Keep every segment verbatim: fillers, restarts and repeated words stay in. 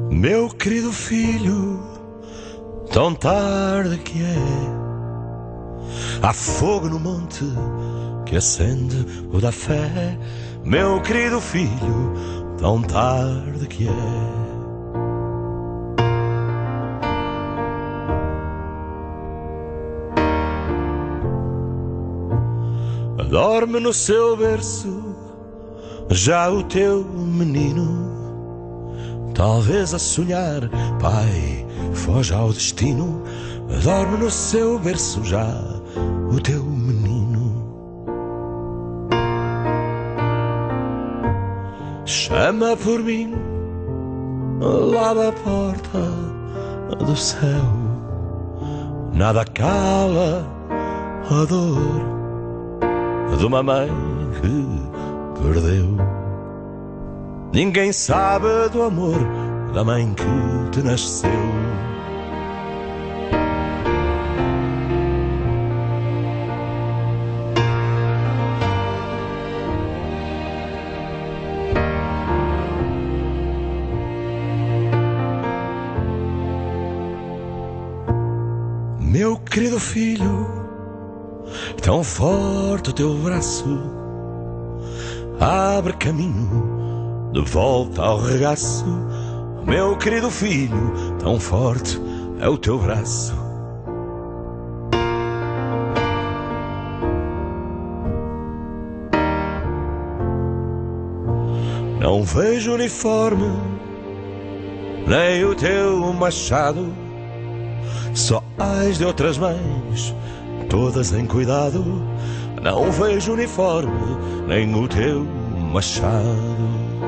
Meu querido filho, tão tarde que é, há fogo no monte que acende o da fé. Meu querido filho, tão tarde que é. Dorme no seu berço já o teu menino, talvez a sonhar, pai, foge ao destino. Dorme no seu berço já o teu menino. Chama por mim lá da porta do céu, nada cala a dor de uma mãe que perdeu. Ninguém sabe do amor da mãe que te nasceu. Meu querido filho, tão forte o teu braço abre caminho de volta ao regaço. Meu querido filho, tão forte é o teu braço. Não vejo uniforme, nem o teu machado, só as de outras mães, todas em cuidado. Não vejo uniforme, nem o teu machado.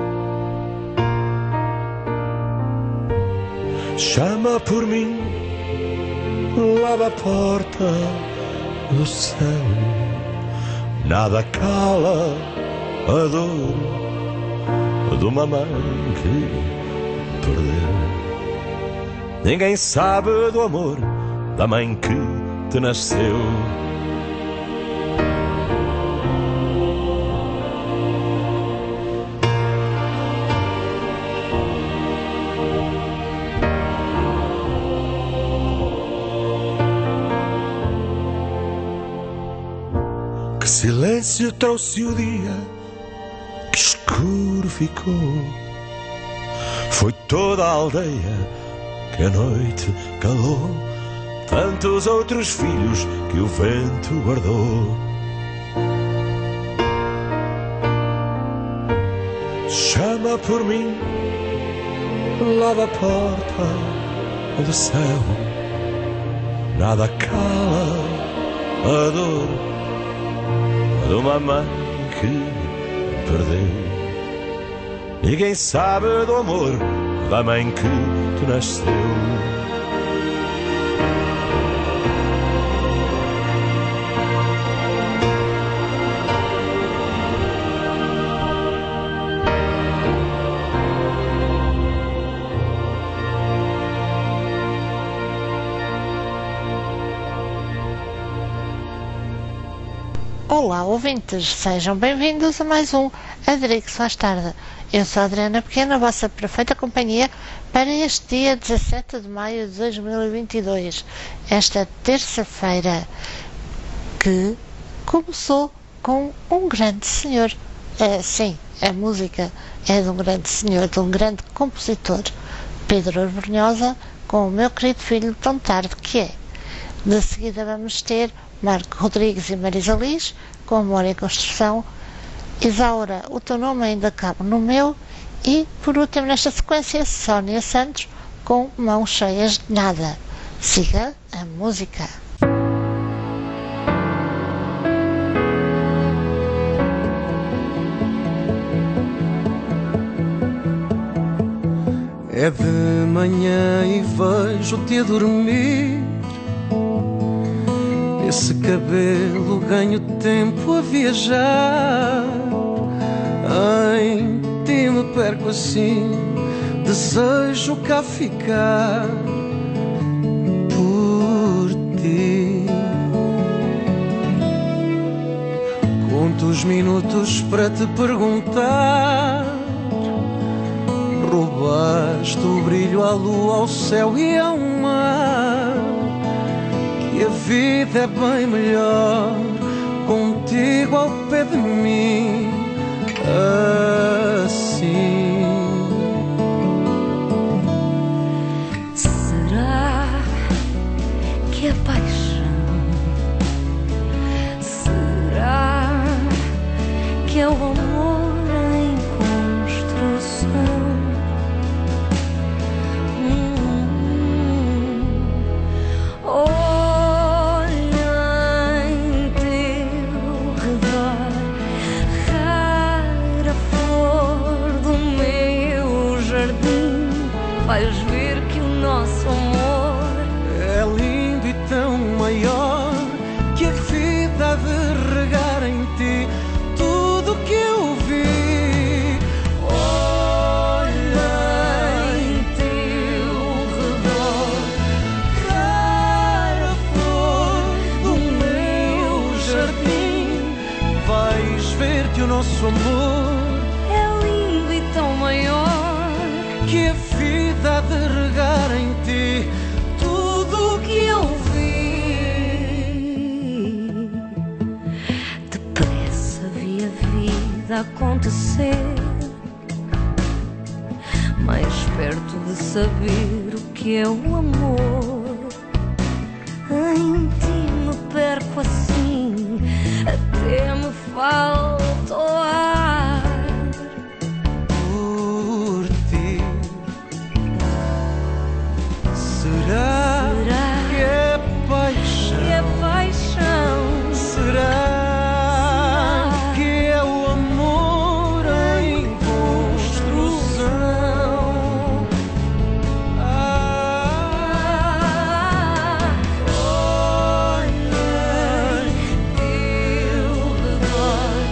Chama por mim lá da porta do céu, nada cala a dor de uma mãe que perdeu. Ninguém sabe do amor da mãe que te nasceu. Que silêncio trouxe o dia, que escuro ficou. Foi toda a aldeia que a noite calou, tantos outros filhos que o vento guardou. Chama por mim lá da porta do céu, nada cala a dor de uma mãe que perdeu. Ninguém sabe do amor da mãe que te nasceu. Olá, ouvintes, sejam bem-vindos a mais um Adrix Faz Tarde. Eu sou a Adriana Pequena, a vossa perfeita companhia para este dia dezassete de maio de dois mil e vinte e dois, esta terça-feira que começou com um grande senhor. É, sim, a música é de um grande senhor, de um grande compositor, Pedro Arbrunhosa, com O Meu Querido Filho, Tão Tarde que É. De seguida vamos ter Marco Rodrigues e Marisa Liz, com Amor em Construção, Isaura, O Teu Nome Ainda Cabe no Meu, e, por último, nesta sequência, Sónia Santos, com Mãos Cheias de Nada. Siga a música. É de manhã e vejo-te a dormir, esse cabelo ganho tempo a viajar. Em ti me perco assim, desejo cá ficar por ti. Conto os minutos para te perguntar, roubaste o brilho à lua, ao céu e ao mar. Que a vida é bem melhor contigo ao pé de mim, assim. Será que é paixão? Será que é o amor em construção? Hum, olha em teu redor, rara flor do meu jardim, vais ver que o nosso amor é lindo e tão maior que a vida há de regar em ti tudo que eu vi. Olha em teu redor, rara flor do meu jardim, vais ver que o nosso amor é lindo e tão maior que a vida há de regar em ti tudo que eu vi. Depressa vi a vida acontecer, mais perto de saber o que é o amor. Em ti me perco assim, até me falta o ar. Por ti, será, Será que é paixão? que é paixão? Será que é o amor em construção? Ah, olha em teu redor,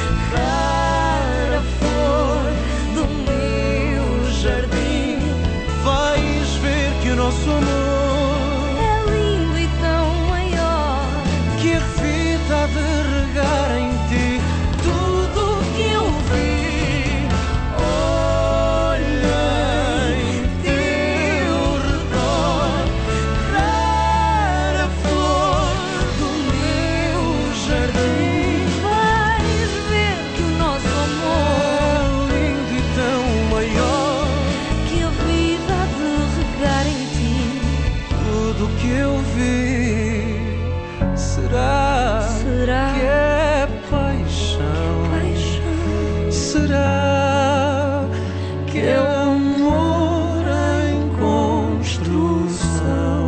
rara flor do meu jardim, vais ver que o nosso amor É lindo e tão maior que a vida há de regar em ti tudo que eu vi. Olha em teu redor, rara flor do meu jardim, vais ver que o nosso amor, é lindo e tão maior que a vida há de regar em ti tudo que eu vi. Será, será que é paixão? paixão? Será que é amor em construção?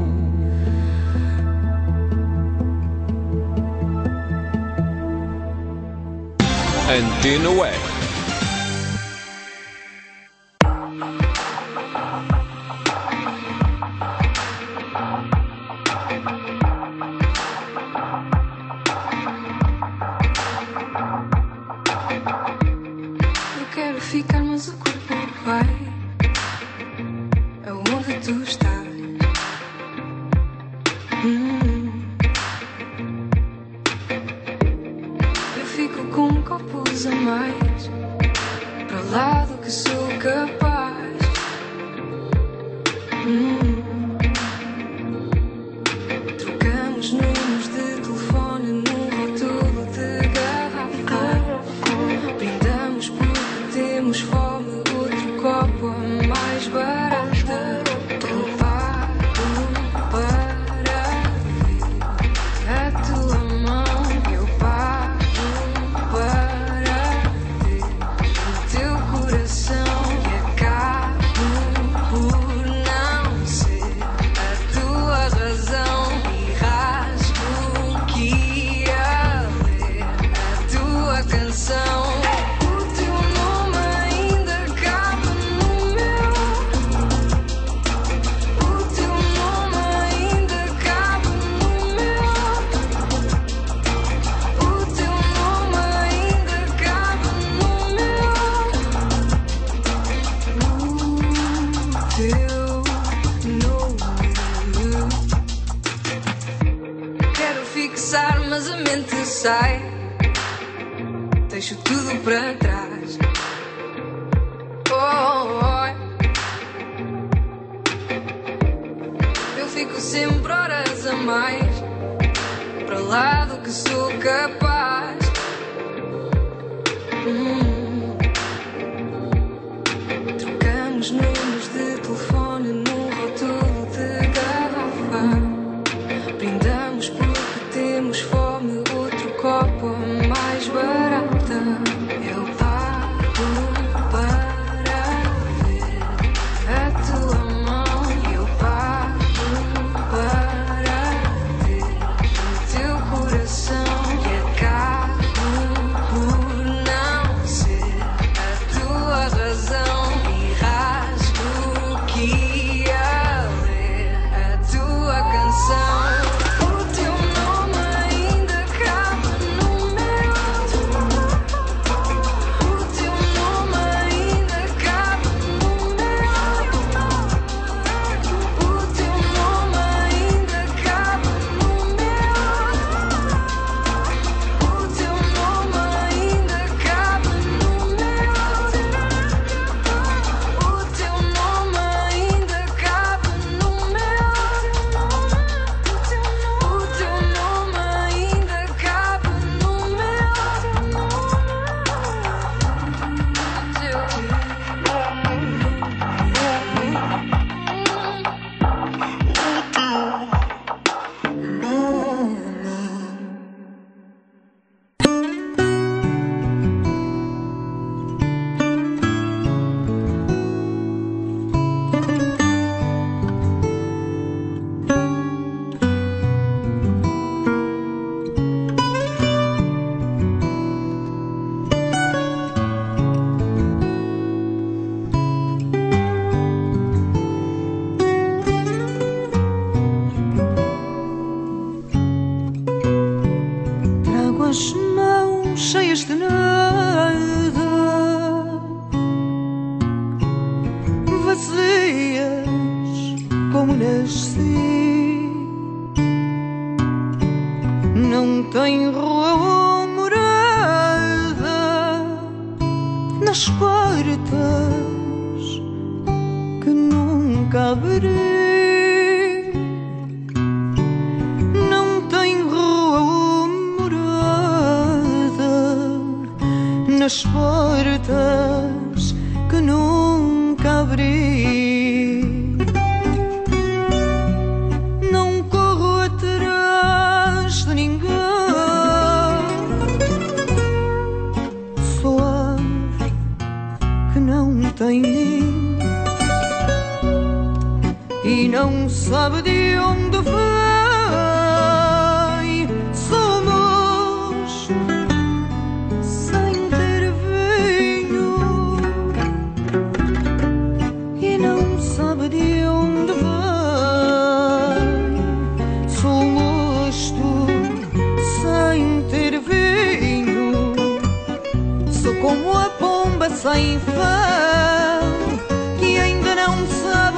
Antena Web. Eu quero ficar, mas o corpo vai aonde tu estás. Hum. Eu fico com copos a mais para lá do que sou capaz. Hum. Trocamos números de telefone num rótulo de garrafa. Brindamos porque temos fome, outro copo a mais barato. Eu paro para ver a tua mão. Eu paro para ver o teu coração. E acabo por não ser a tua razão. E rasgo o que ia ler a tua canção. O teu nome ainda cabe no meu. O teu nome ainda cabe no meu. O teu nome ainda cabe no meu. O teu nome. Quero fixar, mas a mente sai. Deixo tudo para trás. Oh, oh, oh. sempre horas a mais, para lá do que sou capaz. Hum. Trocamos números de telefone num rótulo de garrafa. Brindamos porque temos fome, outro copo mais barata. Eu pago para ver a tua mão. Eu pago para ter o teu coração. E acabo por não ser a tua razão. E rasgo o que ia ler a tua canção. Sem fão, que ainda não sabe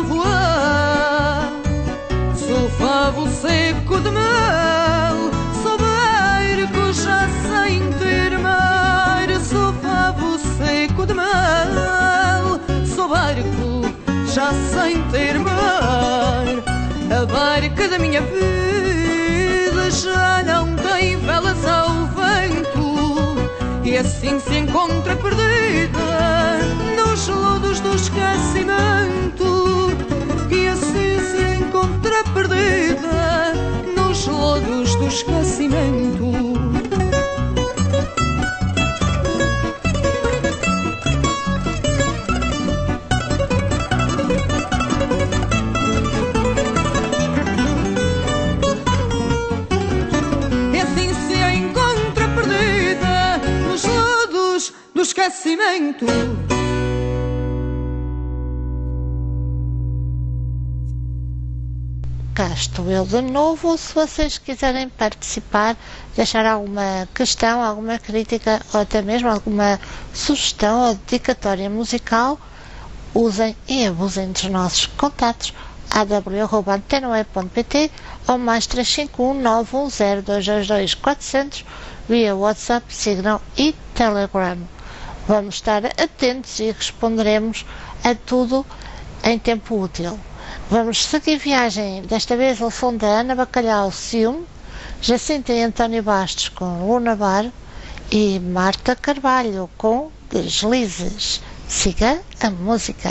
voar. Sou favo seco de mel, sou barco já sem ter mar. Sou favo seco de mel, sou barco já sem ter mar. A barca da minha vida já não tem velas ao vento, e assim se encontra perdida nos lodos do esquecimento. E assim se encontra perdida nos lodos do esquecimento. E assim se encontra perdida nos lodos do esquecimento. Cá estou eu de novo. Se vocês quiserem participar, deixar alguma questão, alguma crítica ou até mesmo alguma sugestão ou dedicatória musical, usem e abusem dos nossos contatos a w arroba antena web ponto pt ou mais três cinco um nove um zero dois dois dois quatro zero zero via WhatsApp, Signal e Telegram. Vamos estar atentos e responderemos a tudo em tempo útil. Vamos seguir viagem, desta vez ao som da Ana Bacalhau, Ciúme, Jacinta e António Bastos com Luna Bar e Marta Carvalho com Deslizes. Siga a música.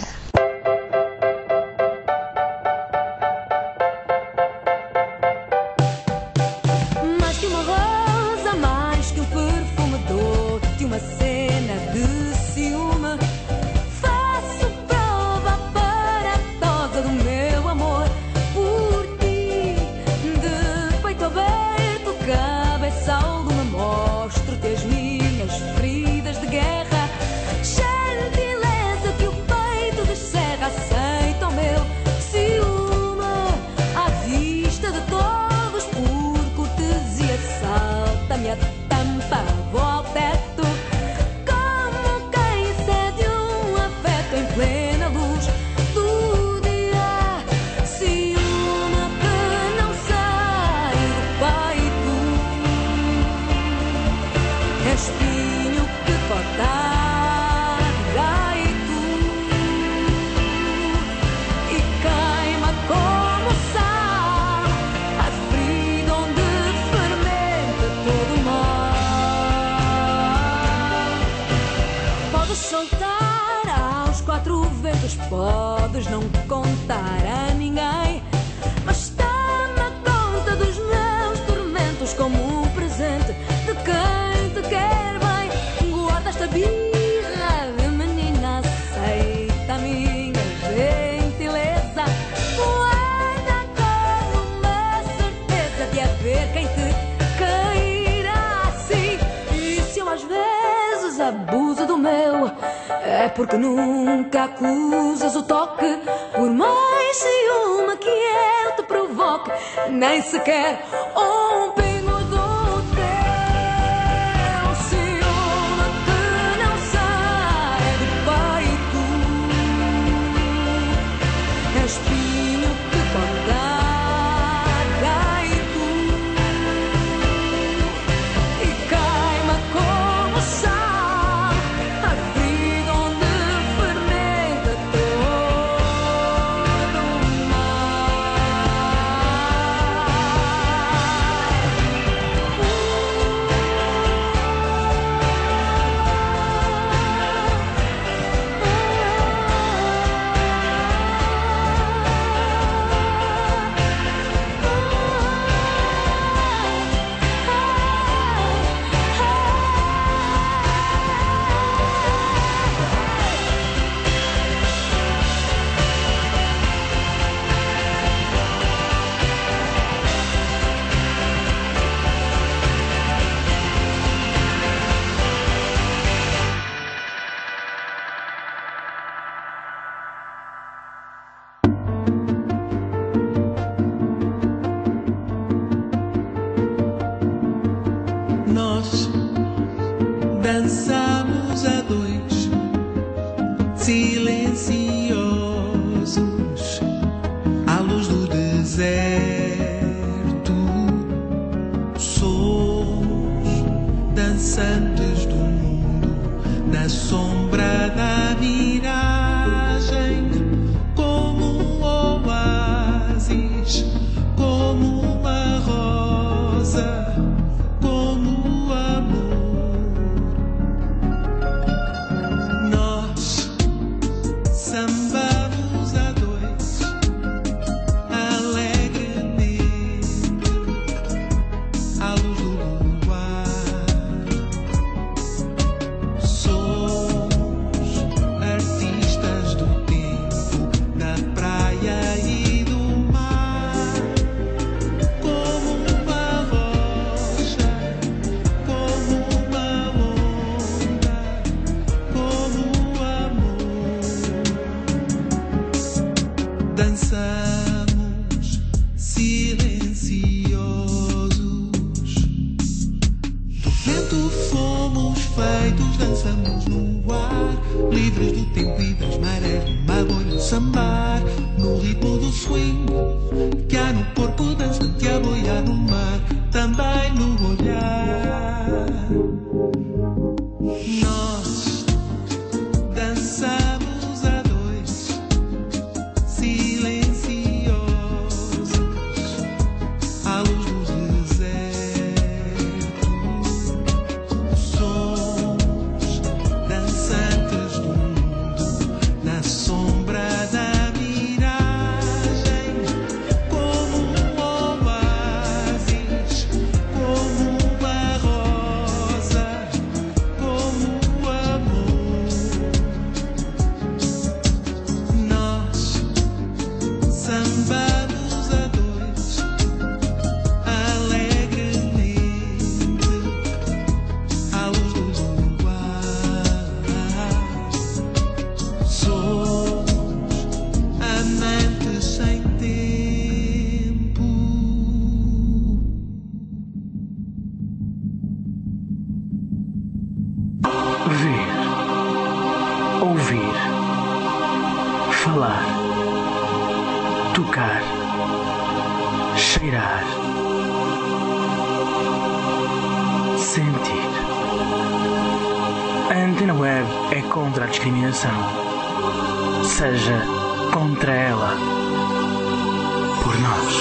Mais que uma rosa, mais que um perfume dou-te uma cena de ciúme. Faço prova aparatosa do meu amor por ti. De peito aberto, cabeçal de me mostro-te as minhas feridas de guerra. Gentileza que o peito descerra, aceita o meu ciúme à vista de todos, por cortesia salta-me a tampa, vou ao teto como quem cede um afeto em plena luz do dia. Ciúme que não sai do peito, é espinho que corta gaito e queima como sal a ferida onde fermenta todo o mal. Podes soltar aos quatro ventos, podes não contar a ninguém, mas está na conta dos meus tormentos como um presente de quem te quer bem. Guarda esta birra de menina, aceita a minha gentileza. Guarda com uma certeza de haver quem te cairá assim. E se eu às vezes abuso do meu, é porque nunca acusas o toque. Por mais ciúme que eu te provoque, nem sequer um pingo do teu ciúme que não sai do peito, é espinho que corta gaito e queima como sal a ferida onde fermenta todo o mal. Nós dançamos a dois, silenciosos, à luz do deserto. Somos dançantes do mundo, na sombra da miragem, como um oásis, como uma rosa, como o amor. Nós sambamos a dois, alegremente, à luz do luar. Somos artistas do tempo, da praia e do mar, como uma rocha, como uma onda, como o amor. Dançamos silenciosos, do vento fomos feitos, dançamos no ar, livres do tempo e das marés, numa bolha sambar, no ritmo do swing que há no corpo dançante a boiar no mar, também no olhar. Nós dançamos a dois, silenciosos. falar, tocar, cheirar, sentir. A Antena Web é contra a discriminação. Seja contra ela. Por nós.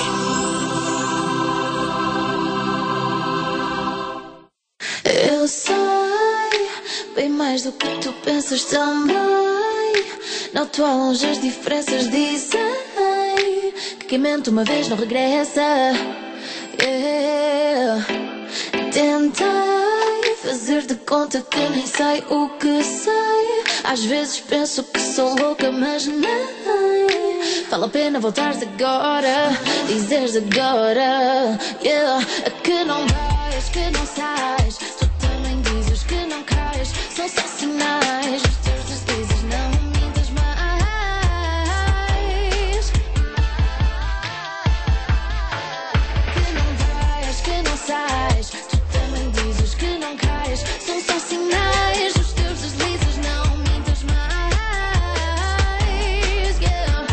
Eu sei bem mais do que tu pensas também. Noto ao longe as diferenças, dizem que quem mente uma vez não regressa. Yeah. Tentei fazer de conta que nem sei o que sei. Às vezes penso que sou louca, mas não. Vale a pena voltares agora, dizeres agora, yeah, que não vais, que não sais. Tu também dizes que não cais. São só sinais, os teus deslizes, não mintas mais. Que não vais, que não sais. Tu também dizes que não cais. São só sinais, os teus deslizes, não mintas mais. Yeah.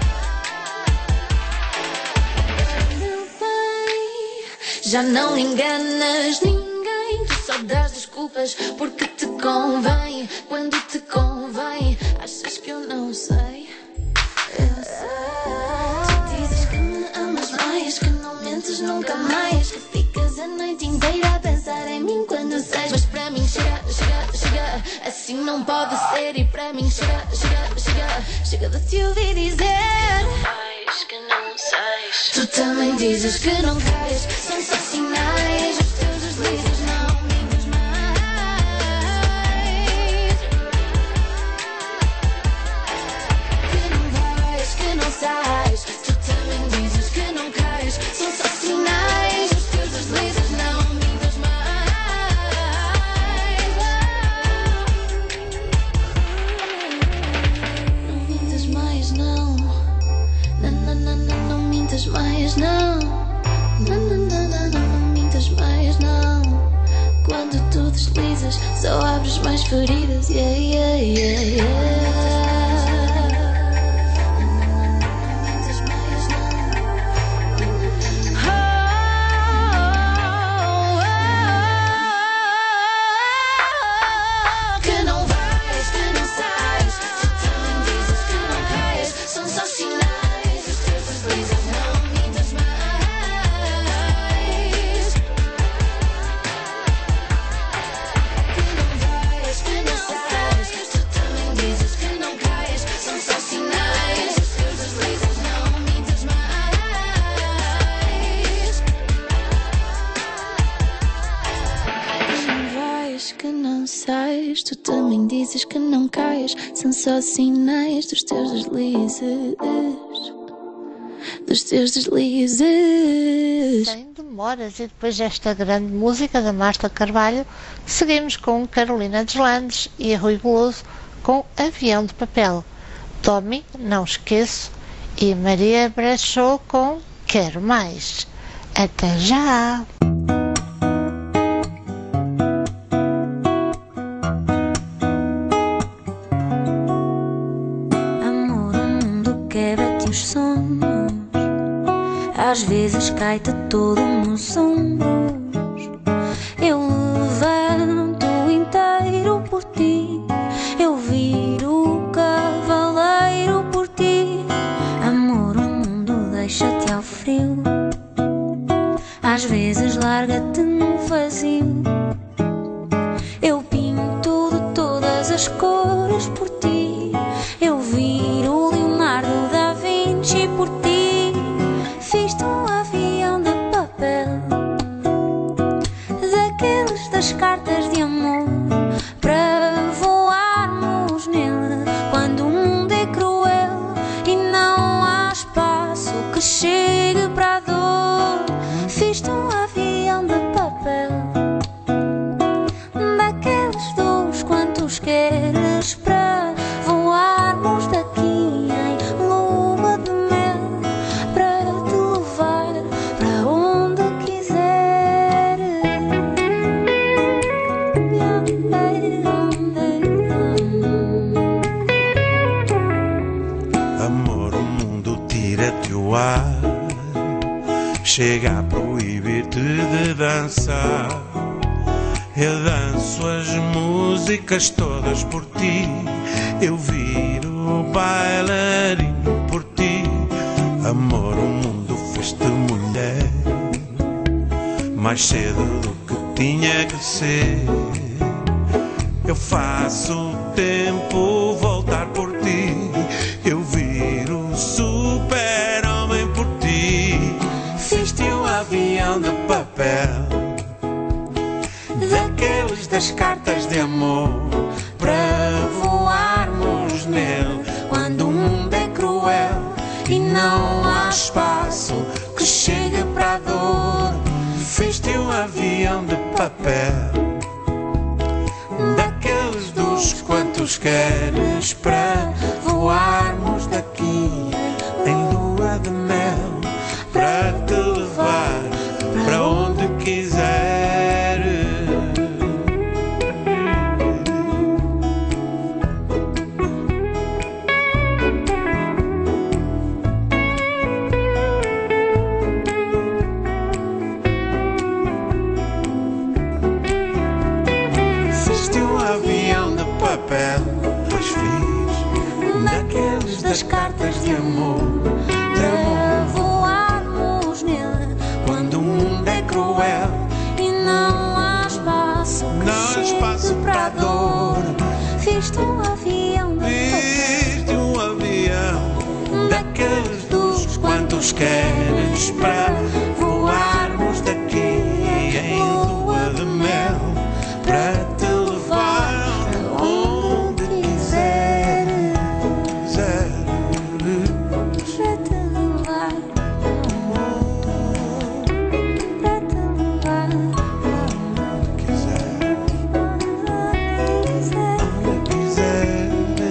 Meu bem, já não enganas ninguém. Tu só dás desculpas porque te convém. Quando te convém, achas que eu não sei? Eu sei. Tu dizes que me amas mais, que não mentes nunca mais, que ficas a noite inteira a pensar em mim quando sais. Mas para mim chega, chega, chega, assim não pode ser. E para mim chega, chega, chega, chega de te ouvir dizer que não sais. Tu também dizes que não cais. São só sinais, os teus deslizes, não mintas mais. Que não vais, que não sais. Tu também dizes que não cais. São só sinais, os teus deslizes, não mintas mais. Não mintas mais, não. Não, não, não, não, não mintas mais, não. Não, não, não, não, não, não mintas mais, não. Quando tu deslizas, só abres mais feridas. Yeah, yeah, yeah, yeah. Não, não, não, não, não mintas mais, não. Oh, oh, oh, oh. Que não vais, que não sais. Tu também dizes que não cais. São só sinais, os teus deslizes, não mintas mais. Que não vais, que não sais. Tu também dizes que não cais. São só sinais, os teus deslizes, não mintas mais. Que não vais, que não sais. Tu também dizes que não cais. São só sinais dos teus deslizes. Dos teus deslizes. Sem demoras, e depois desta grande música da Marta Carvalho, seguimos com Carolina Deslandes e Rui Veloso com Avião de Papel, Tommy, Não Esqueço, e Maria Brechó com Quero Mais. Até já! Amor, o mundo quebra-te os sonhos. Às vezes cai-te todo nos ombros. Eu levanto inteiro por ti. Eu viro o cavaleiro por ti. Amor, o mundo deixa-te ao frio. Às vezes larga-te no vazio. Eu pinto de todas as cores por ti. Eu viro o Leonardo da Vinci por ti. Fiz-te um avião de papel no ar chega a proibir-te de dançar. Eu danço as músicas todas por ti, eu viro bailarino por ti. Amor, o mundo fez-te mulher mais cedo do que tinha que ser. Eu faço o tempo voltar por ti, eu viro super-homem por ti. Fiz-te um avião de papel, daqueles das cartas de amor, para voarmos nele quando o mundo é cruel e não há espaço que chegue para a dor. Fiz-te um avião de papel, daqueles dos quantos queres, para voarmos daqui em lua de mel, para te levar para onde quiser. Pois fiz daqueles das cartas de amor, para voarmos nele quando o mundo é cruel e não há espaço que não há espaço para a dor. Fiz-te um avião de Fiz-te um avião, daqueles dos quantos queres, para voarmos daqui em lua de mel, para te levar onde quiser, quiser. para te levar, para te levar, Quiser, onde quiser. onde quiser.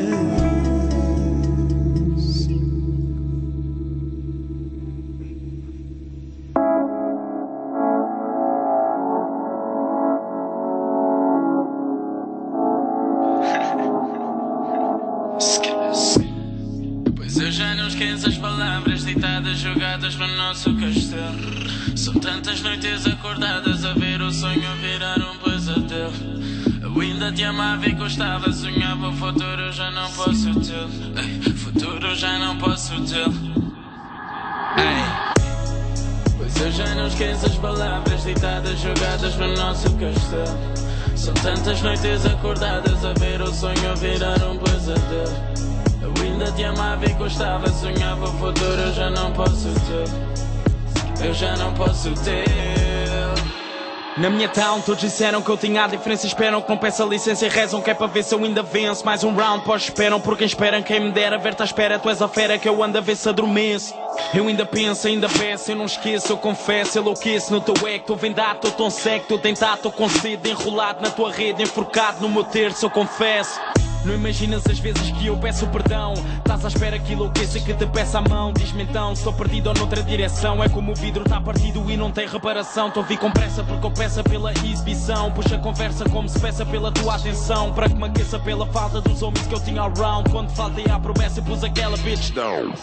Pois eu já não esqueço as palavras ditadas, jogadas no nosso castelo. São tantas noites acordadas a ver o sonho virar um pesadelo. Eu ainda te amava e gostava, sonhava o futuro, já não posso tê-lo. Ei, futuro já não posso tê-lo. Ei. Pois eu já não esqueço as palavras ditadas, jogadas no nosso castelo. São tantas noites acordadas a ver o sonho virar um pesadelo. Eu ainda te amava e gostava, sonhava o futuro, eu já não posso ter. Eu já não posso ter. Na minha town todos disseram que eu tinha a diferença, esperam que não peça licença e rezam que é para ver se eu ainda venço. Mais um round pós esperam por quem espera, quem me dera ver-te à espera, tu és a fera que eu ando a ver se adormeço. Eu ainda penso, ainda peço, eu não esqueço, eu confesso, eu enlouqueço no teu eco, estou vendado, estou tão seco, estou tentado, estou com sede, enrolado na tua rede, enforcado no meu terço, eu confesso. Não imaginas as vezes que eu peço perdão, estás à espera que enlouqueça e que te peça a mão. Diz-me então, estou perdido ou noutra direção, é como o vidro está partido e não tem reparação. Estou a vir com pressa porque eu peço pela exibição, puxa a conversa como se peça pela tua atenção, para que me aqueça pela falta dos homens que eu tinha around. Quando faltei à promessa pus aquela bitch down.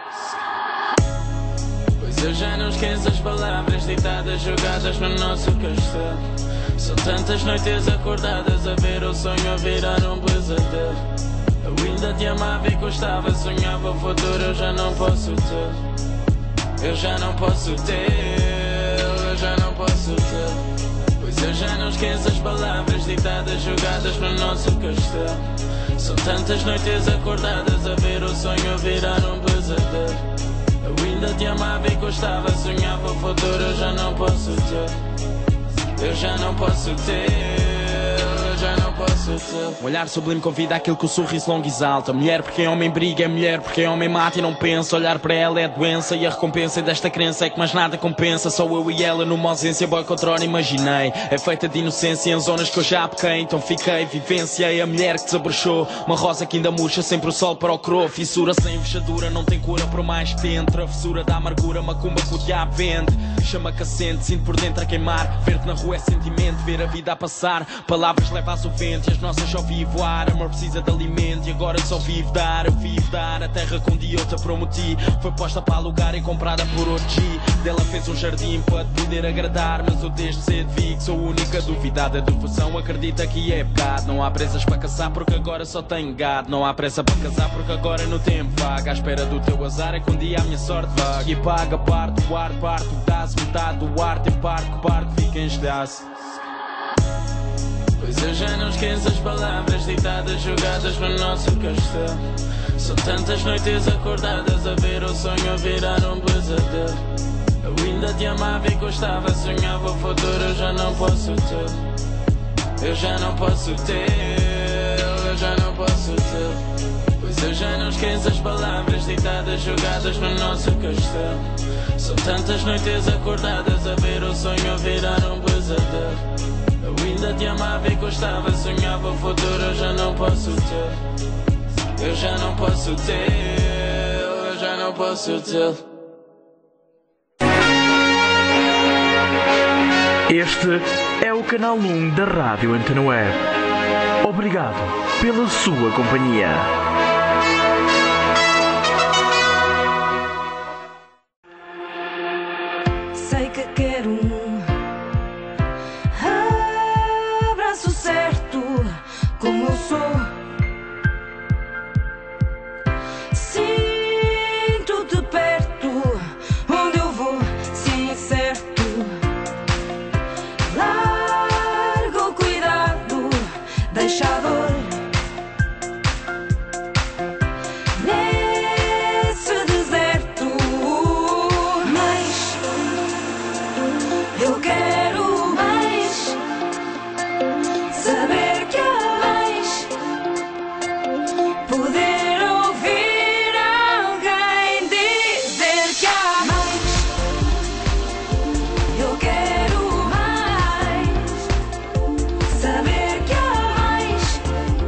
Pois eu já não esqueço as palavras ditadas, jogadas no nosso castelo. São tantas noites acordadas a ver o sonho virar um pesadelo. Eu ainda te amava e gostava, sonhava o futuro, eu já não posso ter. Eu já não posso ter, eu já não posso ter. Pois eu já não esqueço as palavras ditadas, jogadas no nosso castelo. São tantas noites acordadas a ver o sonho virar um pesadelo. Eu ainda te amava e gostava, sonhava o futuro, eu já não posso ter. Eu já não posso ter, eu já não posso ter. Um olhar sublime convida aquilo que o sorriso longo exalta. Mulher porque homem briga, é mulher porque homem mata e não pensa. Olhar para ela é doença e a recompensa desta crença é que mais nada compensa. Só eu e ela numa ausência boa que outrora imaginei. É feita de inocência em zonas que eu já pequei. Então fiquei, vivenciei a mulher que desabrochou. Uma rosa que ainda murcha, sempre o sol para o coro. Fissura sem fechadura, não tem cura por mais que tente. Travessura da amargura, macumba que o diabo vende. Chama-que acende, sinto por dentro a queimar. Ver-te na rua é sentimento, ver a vida a passar. Palavras leva-as o vento. frente e as nossas só vivo ar. Amor precisa de alimento e agora só vivo dar. Eu vivo dar a terra que um dia eu te prometi. Foi posta para alugar e comprada por outro G. Dela fez um jardim para te poder agradar, mas eu desde cedo vi que sou a única duvidada. A devoção acredita que é pecado. Não há pressas para caçar porque agora só tenho gado. Não há pressa para casar porque agora no tempo vaga. À espera do teu azar é que um dia a minha sorte vaga. E paga parte do ar, parte do dá-se metade do ar. Tem parque, parque, fica em estilhaço. Pois eu já não esqueço as palavras ditadas, jogadas no nosso castelo. São tantas noites acordadas a ver o sonho virar um pesadelo. Eu ainda te amava e gostava, sonhava o futuro, eu já não posso ter. Eu já não posso ter, eu já não posso ter. Pois eu já não esqueço as palavras ditadas, jogadas no nosso castelo. São tantas noites acordadas a ver o sonho virar um pesadelo. Eu ainda te amava e gostava, sonhava o futuro, eu já não posso ter. Eu já não posso ter, eu já não posso ter. Este é o canal um da Rádio Antena Web. Obrigado pela sua companhia. Sei que quero um abraço certo, como eu sou. Sinto-te perto, onde eu vou, se é incerto. Larga o cuidado, deixa a dor nesse deserto. Mas eu quero mais, saber que há mais, poder ouvir alguém dizer que há mais. Eu quero mais, saber que há mais,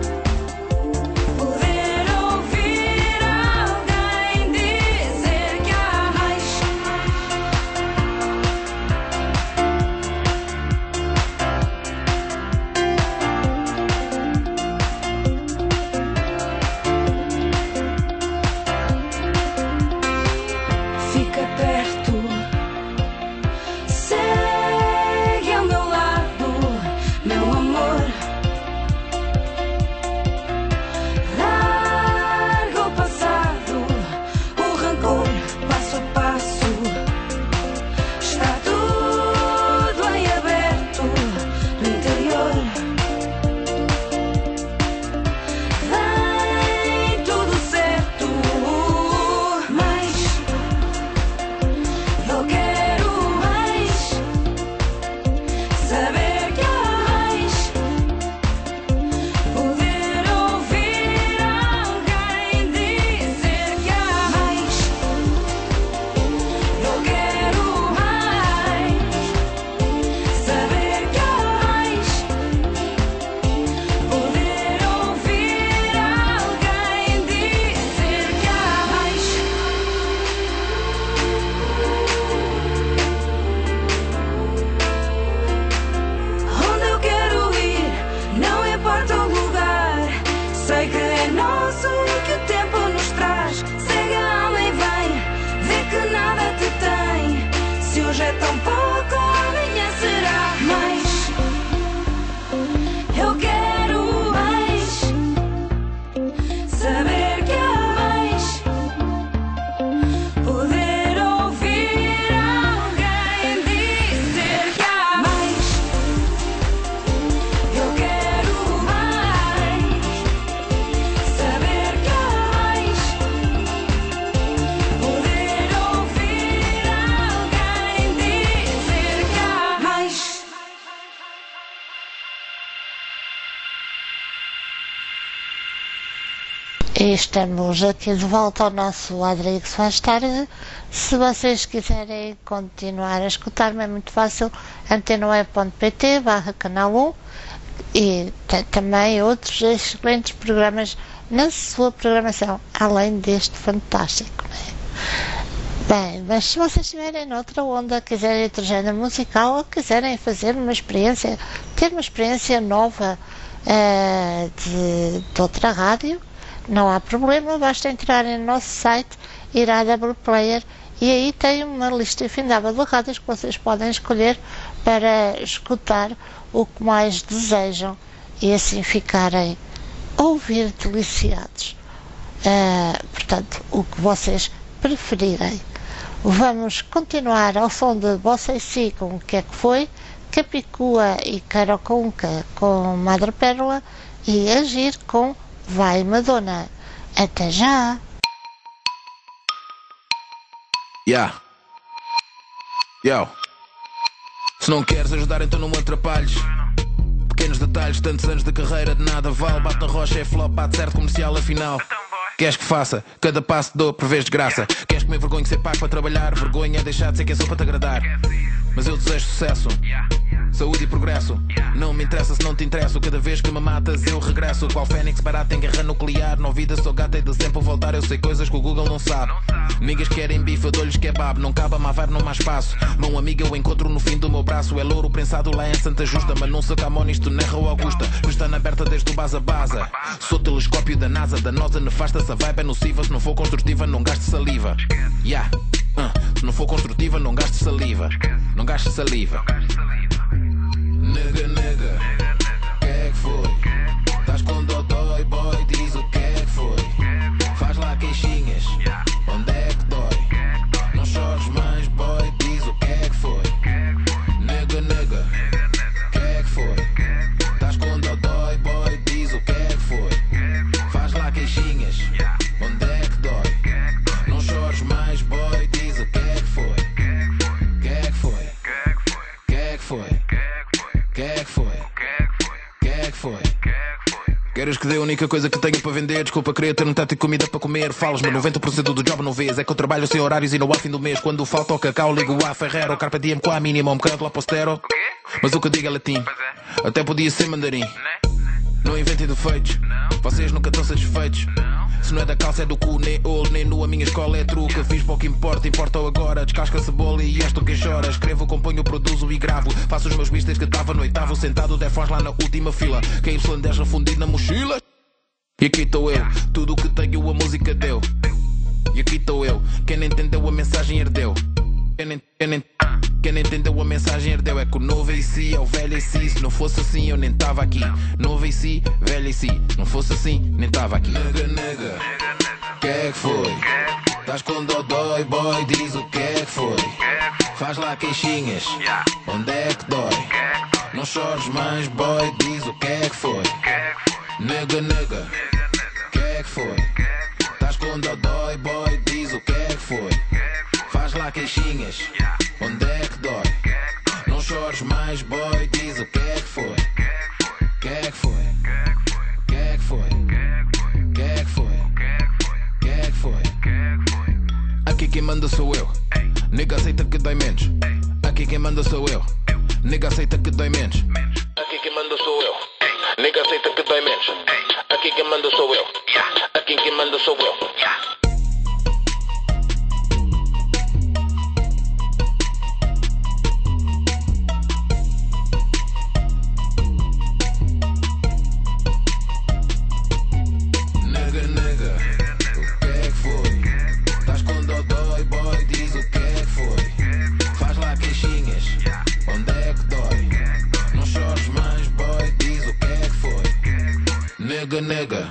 poder ouvir alguém dizer que há mais. Fica perto, segue ao meu lado, meu amor. Larga o passado, o rancor, passo a passo. Está tudo em aberto no interior. Vem tudo certo, mas eu quero mais, saber que há mais, poder ouvir alguém dizer que há mais. Eu quero mais, saber que há mais, poder ouvir alguém dizer que há mais. Onde eu quero ir, não importa o lugar. Sei que é nosso o que o tempo nos traz. Segue a alma e vem, vê que nada te tem. Se hoje é tão pouco, amanhã será mais. Eu quero mais, saber que há mais, poder ouvir alguém dizer que há mais. Eu quero mais, saber que há mais, poder ouvir alguém dizer que há mais. E estamos aqui de volta ao nosso Adrix Faz Tarde. Se vocês quiserem continuar a escutar-me, é muito fácil, antenaweb.pt barra canal um, e tem também outros excelentes programas na sua programação, além deste fantástico, não é? Bem, mas se vocês estiverem noutra onda, quiserem outro género musical ou quiserem fazer uma experiência, ter uma experiência nova uh, de, de outra rádio, não há problema, basta entrarem no nosso site, ir à W Player e aí tem uma lista infindável de rádios que vocês podem escolher para escutar o que mais desejam e assim ficarem a ouvir deliciados. Uh, portanto, o que vocês preferirem. Vamos continuar ao som de Vocês Sim com O Que É Que Foi, Capicua e Carocunca com Madre Pérola e Agir com Vai Madonna. Até já! Yeah. Yo. Se não queres ajudar, então não me atrapalhes. Pequenos detalhes, tantos anos de carreira, de nada vale. Bate na rocha, é flop, bate certo comercial, afinal. Queres que faça? Cada passo dou, prevês de graça. Queres que me envergonhe de ser pago para trabalhar? Vergonha é deixar de ser quem sou para te agradar. Mas eu desejo sucesso, saúde e progresso. Não me interessa se não te interesso. Cada vez que me matas eu regresso. Qual fênix parado em guerra nuclear. Não vida, sou gata e de sempre voltar. Eu sei coisas que o Google não sabe. Niggas querem bife, eu dou-lhes kebab. Não cabe a mavar, não há espaço. Mão amiga eu encontro no fim do meu braço. É louro prensado lá em Santa Justa. Mas não sou camão isto na Rua Augusta. Pestana aberta desde o base a base. Sou telescópio da NASA. Danosa, nefasta, essa vibe é nociva. Se não for construtiva não gaste saliva. Yeah. Uh, se não for construtiva não gaste saliva. Não gaste saliva. Nega, nega, que é que foi? Estás com dodói, boy, diz o que é que foi? Faz lá queixinhas, onde é que dói? Não chores mais, boy, diz o que é que foi? Nega, nega, que é que foi? Estás com dodói, boy, diz o que é que foi? Faz lá queixinhas, onde é que dói? Não chores mais, boy, diz o que é que foi? Que é que foi? Que é que foi? Que é que foi? Que é que foi? Queres que dê a única coisa que tenho para vender? Desculpa, queria ter um teto e comida para comer. Falas-me, noventa por cento do job não vês. É que eu trabalho sem horários e não há fim do mês. Quando falta o cacau, ligo a Ferrero. Carpe diem com a mínima, um bocado lá postero. Mas o que eu digo é latim. Até podia ser mandarim. Não inventem defeitos. Vocês nunca estão satisfeitos. Se não é da calça é do cu, nem olho, nem nu. A minha escola é truca, fiz pouco importa, importa agora. Descasca a cebola e és tu quem chora. Escrevo, componho, produzo e gravo. Faço os meus beats desde que estava no oitavo. Sentado, defons lá na última fila. Que Y dez refundido na mochila. E aqui estou eu, tudo o que tenho a música deu. E aqui estou eu, quem não entendeu a mensagem herdeu. Quem não, quem não, quem não entendeu a mensagem herdeu. É que o novo em si é o velho em si. Se não fosse assim eu nem estava aqui. Novo em si, velho em si. Não fosse assim, nem estava aqui. Nega, nega, que é que foi? Estás com dodói, boy, diz o que é que foi? Faz lá queixinhas, onde é que dói? Não chores mais, boy, diz o que é que foi? Nega, nega, que é que foi? Estás com dodói, boy, diz o que é que foi? Faz lá queixinhas, onde é que dói? Não chores mais, boy, diz o que é que foi? Que é que foi? Que é que foi? Que é que foi? Que é que foi? Aqui quem manda sou eu. Nega aceita que dói menos. Aqui quem manda sou eu. Nega aceita que dói menos. Aqui quem manda sou eu. Nega aceita que dói menos. Aqui quem manda sou eu. Aqui quem manda sou eu. Nega, nega.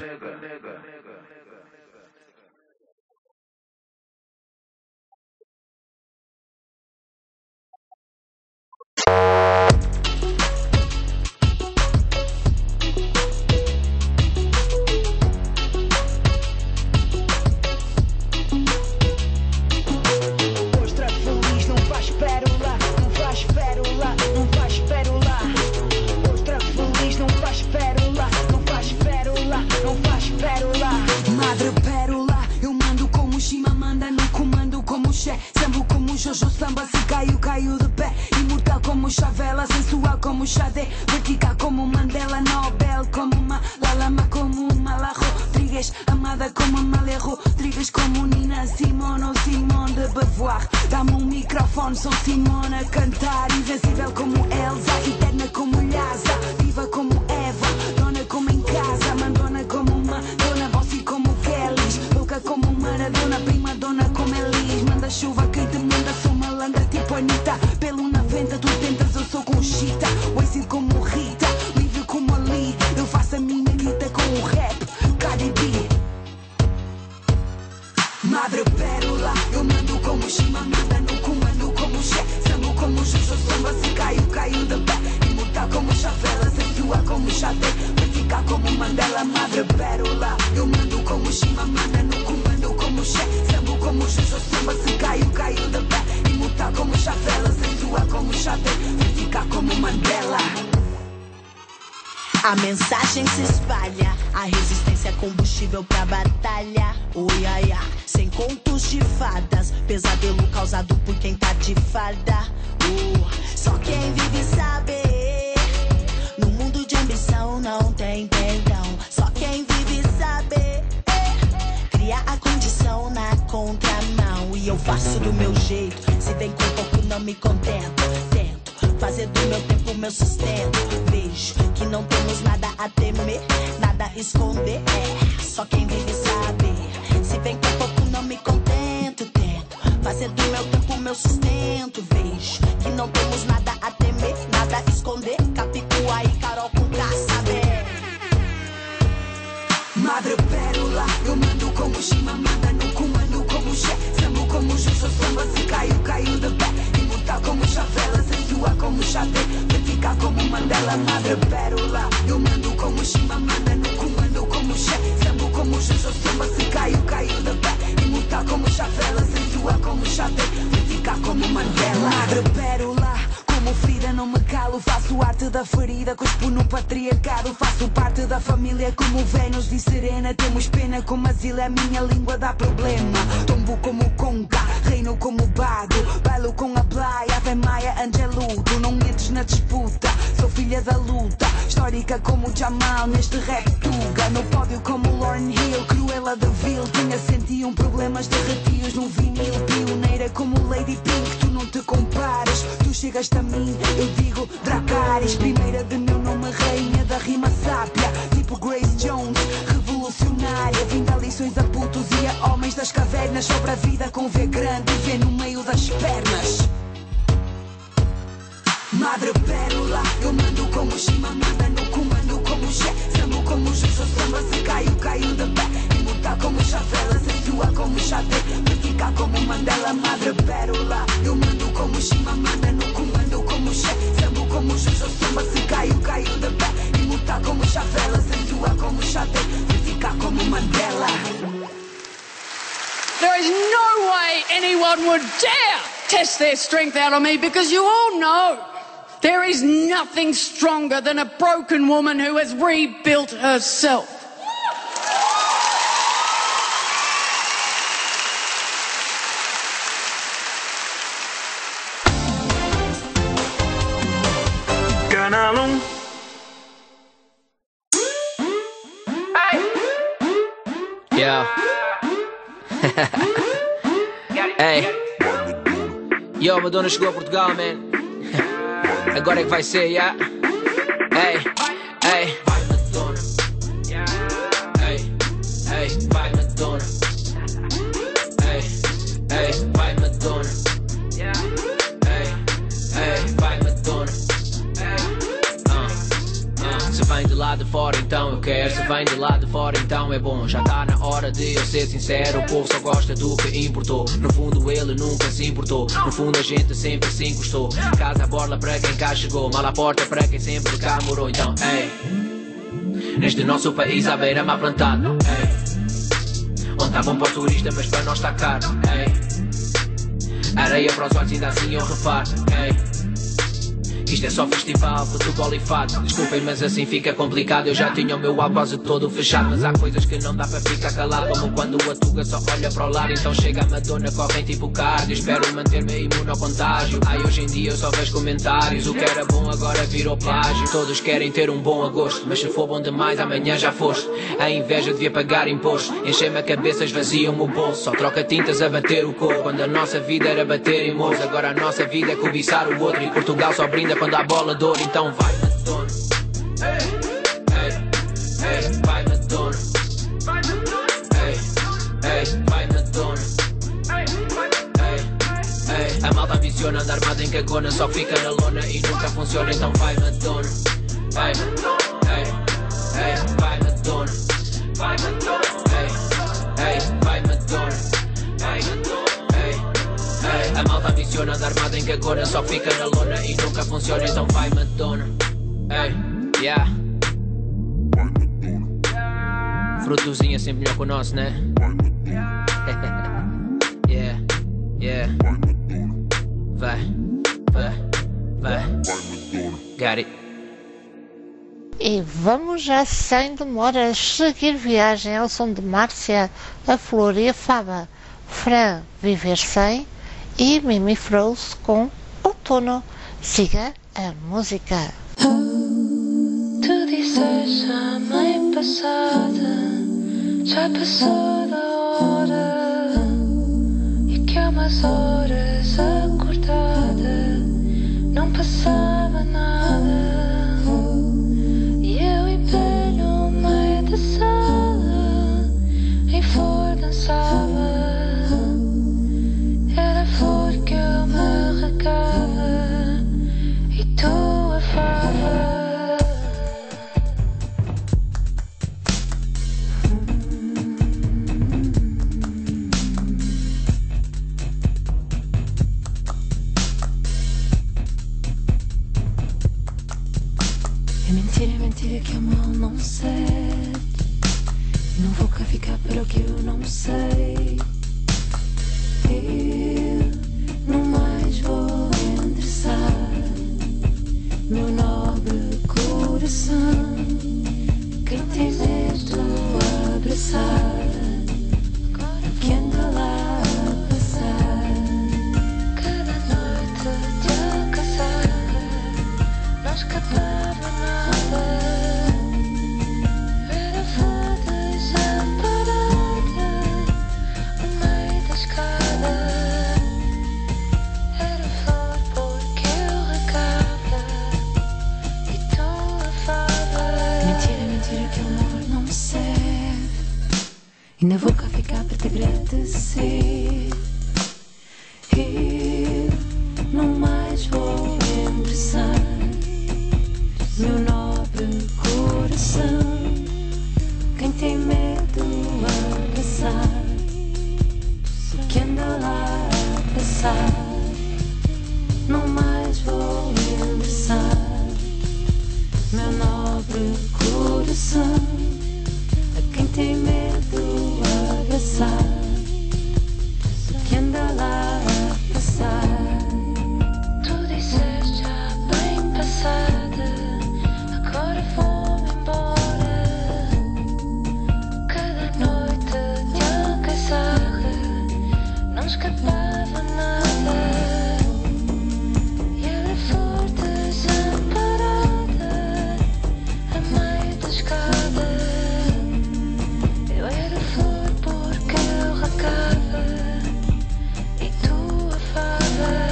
Ostra feliz não faz pérola, não faz pérola, não faz pérola. Ostra feliz não faz pérola, não faz pérola, não faz pérola. Madre pérola, eu mando como Shima manda no comando como Xé. Sambo como Jojo Samba, se caio, caio de pé. Imortal como Chavela, sensual como Xadé. Vertical como Mandela, Nobel como Malala, como Malala Rodrigues. Amada como Malé Rodrigues, como como Nina Simone ou Simone de Beauvoir. Dá-me um microfone, sou Simone a cantar. Invencível como Elsa, eterna como Lhasa. Viva como Eva, dona como em casa. Mandona como uma dona, Bossy como Kellys. Louca como Maradona, prima dona como Elis. Manda chuva, quem te manda, sou malandra tipo Anitta. Pelo noventa, tu tentas, eu sou Conchita. Wasted como Rita, livre como Ali. Eu faço a minha grita com o rap, Cardi B. Madre pérola, eu mando como Shima, manda no comando como Xé. Sambo como Xuxa, samba, se caiu, caiu de pé. Imortal como Chavela, sensual como Xadê. Vertical como Mandela, madre pérola. Eu mando como Shima, manda no comando como Xé. Sambo como Xuxa, samba, se caiu, caiu de pé. Imortal como Chavela, sensual como Xadê. Vertical como Mandela. A mensagem se espalha, a resistência é combustível pra batalha. Oi, ai, ai, sem contos de fadas, pesadelo causado por quem tá de farda. Uh, só quem vive sabe, no mundo de ambição não tem perdão. Só quem vive sabe, cria a condição na contramão. E eu faço do meu jeito, se vem com pouco não me contento. Tento fazer do meu tempo meu sustento. Vejo que não temos nada a temer, nada a esconder. É, só quem vive sabe. Se vem com pouco não me contento. Tento fazer do meu tempo meu sustento. Vejo que não temos nada a temer, nada a esconder. Capicua e Carol com K, sabe? Madre pérola, eu mando como Shima, manda no comando como Xé. Sambo como Xuxa, samba, se caiu, caiu de pé. Imortal como Chavela, sensual como Xadê. Vertical como Mandela, madre pérola. Eu mando como Shima, manda no comando como Xé. Sambo como Xuxa, samba, se caiu, caiu de pé. Imortal como Chavela, sensual como Xadê. Vertical como Mandela, madre pérola. Como ferida não me calo, faço arte da ferida, cuspo no patriarcado. Faço parte da família como Vênus e Serena. Temos pena como asilo, a minha língua dá problema. Tombo como Conga, reino como Bago. Bailo com a Playa, Ave Maia, Angelu. Tu não entres na disputa, sou filha da luta. Histórica como Jamal, neste rap tuga. No pódio como Lauryn Hill, Cruella de Vil. Tinha cento e um problemas derretidos no vinil. Pioneira como Lady Pink, tu não te compares. Tu chegaste a mim, eu digo Dracarys. Primeira de meu nome, rainha da rima sábia. Tipo Grace Jones, revolucionária. Vim dar lições a putos e a homens das cavernas. Sobre a vida com V grande e V no meio das pernas. Madre pérola, eu mando como Shima, manda no comando como Xé. Sambo como Xuxa, samba, se caiu, caiu de pé. Imortal como Chavela, sensual como Xadê. Vertical como Mandela, madre pérola. Eu mando como Shima, manda no comando como Xé. Sambo como Xuxa, samba, se caiu, caiu de pé. Imortal como Chavela, sensual como Xadê. Vertical como Mandela. There is no way anyone would dare test their strength out on me, because you all know there is nothing stronger than a broken woman who has rebuilt herself. Canal um. Yo. Hey. Yo, Madonna chegou a Portugal, man. Agora é que vai ser, yeah. Hey, hey. Vai Madonna. Hey, hey, vai Madonna. Hey, hey, vai Madonna. Hey, hey, vai Madonna. Uh, uh, se vem de lá de fora então eu quero. Se vem de lá de fora então é bom. Já tá na hora de eu ser sincero. O povo só gosta do que importou. No fundo ele nunca se importou. No fundo a gente sempre se encostou. Casa a borla para quem cá chegou. Mal à porta para quem sempre cá morou. Então, ei, neste nosso país há beira-mar plantado. Ei, onde tá bom para o turista mas para nós está caro. Ei, areia para os olhos ainda assim eu reparo. Ei, Isto é só festival, futebol e fado. Desculpem, mas assim fica complicado. Eu já tinha o meu álbum quase todo fechado, mas há coisas que não dá para ficar calado, como quando a tuga só olha para o lado. Então chega a Madonna, correm tipo cardio. Espero manter-me imune ao contágio. Ai, hoje em dia eu só vejo comentários. O que era bom agora virou plágio. Todos querem ter um bom agosto, mas se for bom demais amanhã já foste. A inveja devia pagar imposto. Enchei-me a cabeça, esvaziam-me o bolso. Só troca tintas a bater o corpo, quando a nossa vida era bater em moço. Agora a nossa vida é cobiçar o outro, e Portugal só brinda quando há bola de ouro. Então vai Madonna, ei, ei, ei, vai Madonna, ei, ei, vai Madonna, ei, ei. A malta ambiciona andar armada em cagona, só fica na lona e nunca funciona. Então vai Madonna, ei, ei, ei, vai Madonna, vai Madonna, ei, ei, vai Madonna, ei, ei, ei. A malta ambiciona andar armada em cagona, só fica na lona e nunca funciona. Então vai Madonna, ei, yeah. Frutozinho é sempre melhor que o nosso, né? Yeah, yeah. Vai, vai, vai. Got it. E vamos já sem demoras seguir viagem ao som de Márcia, a Flor e a Faba, Fran, Viver Sem e Mimi Froze com Outono. Siga a música. Tu disseste a mãe passada, já passou da hora, e que há umas horas acordada não passava nada, e eu em pé no meio da sala em flor dançava, era a flor que eu me regava e tu a fava. É mentira, é mentira que o mal não cede. Não vou cá ficar para o que eu não sei. Eu não mais vou endereçar meu nobre coração. Quem tens de abraçar, que anda lá a passar. Cada noite te alcançava, não escapava nada. Era flor desamparada no meio da escada. Era flor porque eu regava e tu lavava. Mentira, mentira que o amor não me serve. Ainda vou cá ficar para te agradecer. Eu não mais vou endereçar meu nobre coração. Quem tem medo a abraçar, que anda lá a passar, não mais vou endereçar meu nobre coração. A quem tem medo a abraçar, que anda lá a passar. Tu disseste já bem passada, agora vou-me embora. Cada noite te alcançava, não escapava nada. E era flor desamparada a meio da escada. Eu era flor porque eu regava e tu a fava.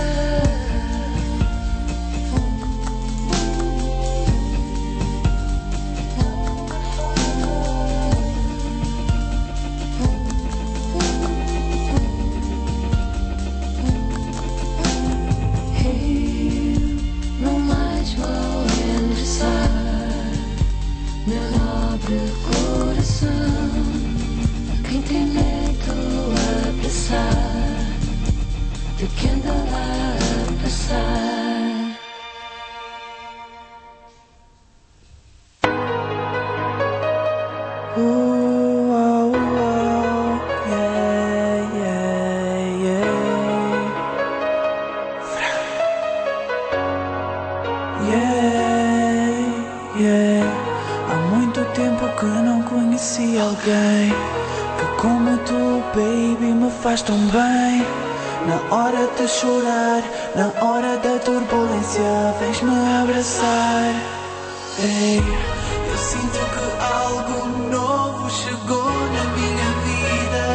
Como tu, baby, me faz tão bem. Na hora de chorar, na hora da turbulência, vens-me abraçar. Ei, eu sinto que algo novo chegou na minha vida.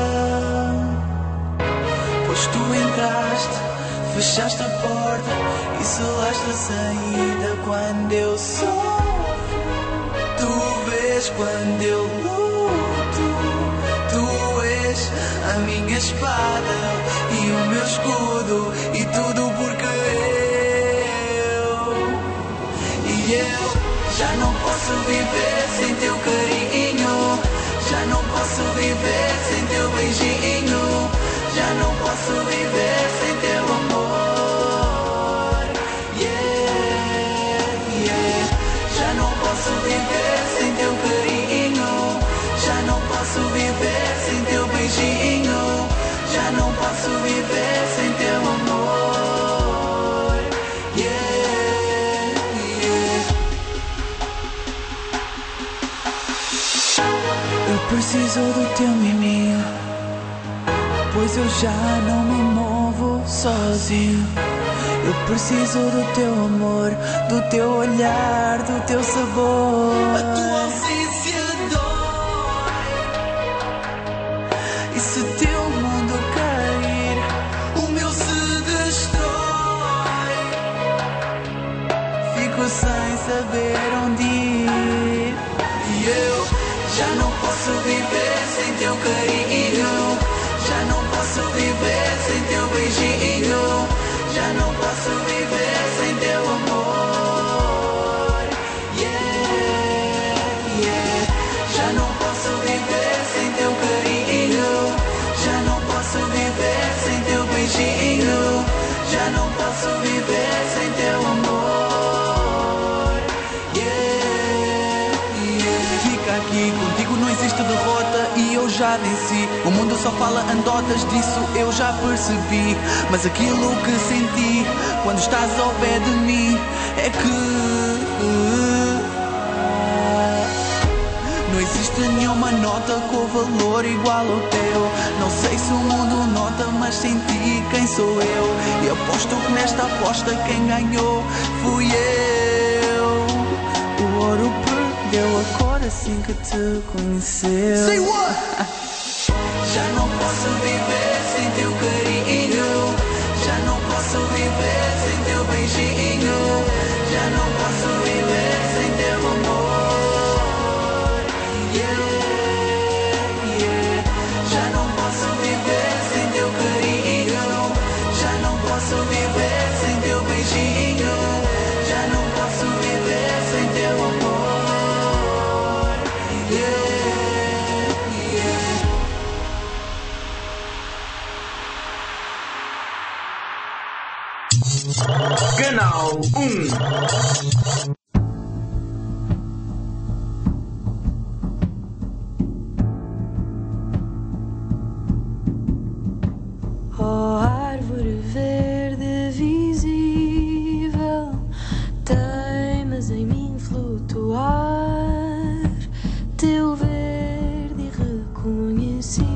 Pois tu entraste, fechaste a porta e selaste a saída. Quando eu sofro, tu vês. Quando eu luto, tu és a minha espada e o meu escudo. E tudo porque eu, e eu já não posso viver sem teu carinho. Já não posso viver sem teu beijinho. Já não posso viver sem teu amor. Yeah, yeah. Já não posso viver sem teu carinho. Já não posso viver sem teu beijinho. Já não posso viver sem teu amor. Yeah, yeah. Eu preciso do teu miminho, pois eu já não me movo sozinho. Eu preciso do teu amor, do teu olhar, do teu sabor. A tua ausência dói. E se teu mundo cair, o meu se destrói. Fico sem saber onde ir. E eu já não posso viver sem teu carinho. Já não posso viver sem teu beijinho. Já não posso viver sem teu amor. Yeah, yeah. Já não posso viver sem teu carinho. Já não posso viver sem teu beijinho. Já não posso viver sem teu amor. Yeah, yeah. Fica aqui, contigo não existe derrota e eu já venci. O mundo só fala andotas, disso eu já percebi. Mas aquilo que senti quando estás ao pé de mim é que não existe nenhuma nota com valor igual ao teu. Não sei se o mundo nota, mas senti quem sou eu. E aposto que nesta aposta quem ganhou fui eu. O ouro perdeu a cor assim que te conheceu. Say what? Já não posso viver sem teu carinho. Já não posso viver sem teu beijinho. Já não posso viver sem teu amor. Yeah, yeah. Já não posso viver sem teu carinho. Já não posso viver sem teu beijinho. Já não posso viver sem teu amor. Yeah. Canal um. Oh, árvore verde visível, teimas em mim flutuar. Teu verde irreconhecível,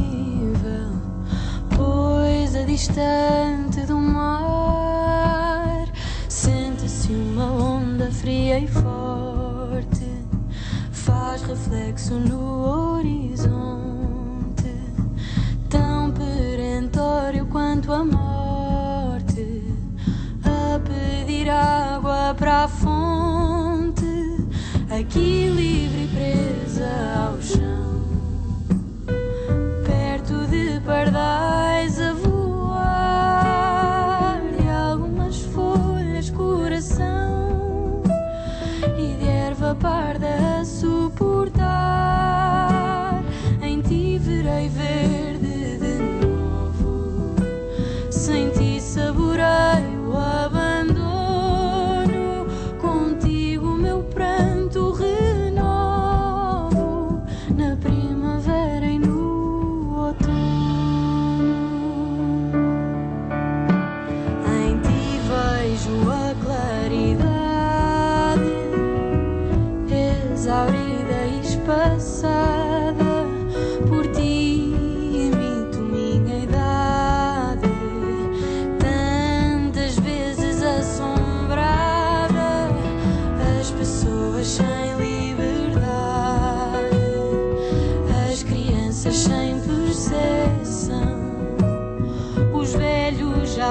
pois a distante do mar sente-se uma onda fria e forte, faz reflexo no horizonte, tão perentório quanto a morte, a pedir água para a fonte, aqui livre e presa ao chão, perto de pardais a voar, de algumas folhas coração e de erva parda a suportar. Em ti verei verde de novo, sem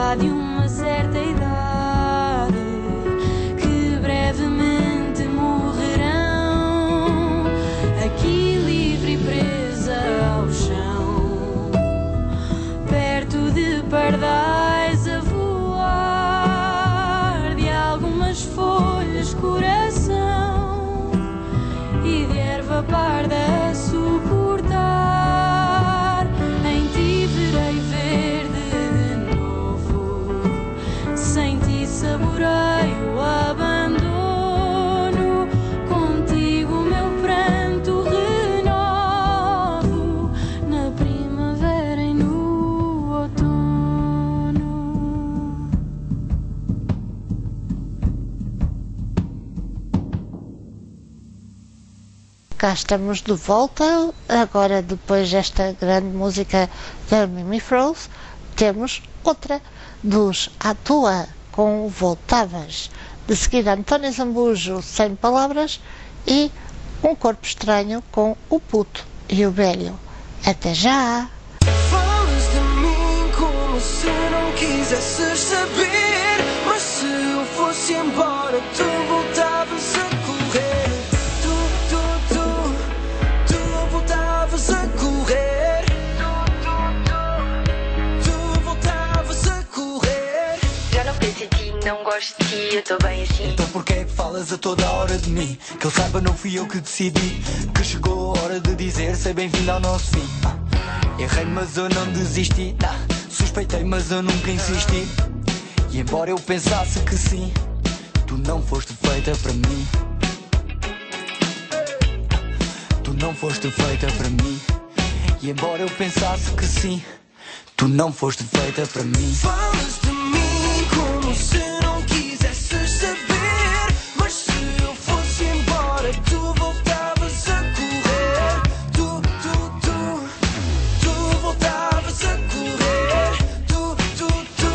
já de uma certa idade, que brevemente morrerão, aqui livre e presa ao chão, perto de pardais a voar, de algumas folhas coração e de erva parda a suportar. Em ti verei verde de novo, sem ti saborei o abandono, contigo meu pranto renovo, na primavera e no outono. Cá estamos de volta. Agora, depois desta grande música da Mimi Froze, temos outra dos À Toa com Voltavas. De seguida, António Zambujo, Sem Palavras, e Um Corpo Estranho com O Puto e o Velho. Até já! Falas de mim como se não quisesses saber, mas se eu fosse embora tu voltavas a correr. Tu, tu, tu, tu voltavas a correr. Tu, tu, tu, tu voltavas a correr. Já não penso em ti, não gosto de ti, eu tô bem assim. Então porquê é que falas a toda hora de mim? Que ele saiba, não fui eu que decidi, que chegou a hora de dizer sei bem-vindo ao nosso fim. ah. Errei mas eu não desisti, nah. Suspeitei mas eu nunca insisti, e embora eu pensasse que sim, tu não foste feita para mim. Tu não foste feita para mim, e embora eu pensasse que sim, tu não foste feita para mim. Falas de mim como se não quisesses saber, mas se eu fosse embora tu voltavas a correr. Tu, tu, tu, tu voltavas a correr. Tu, tu, tu,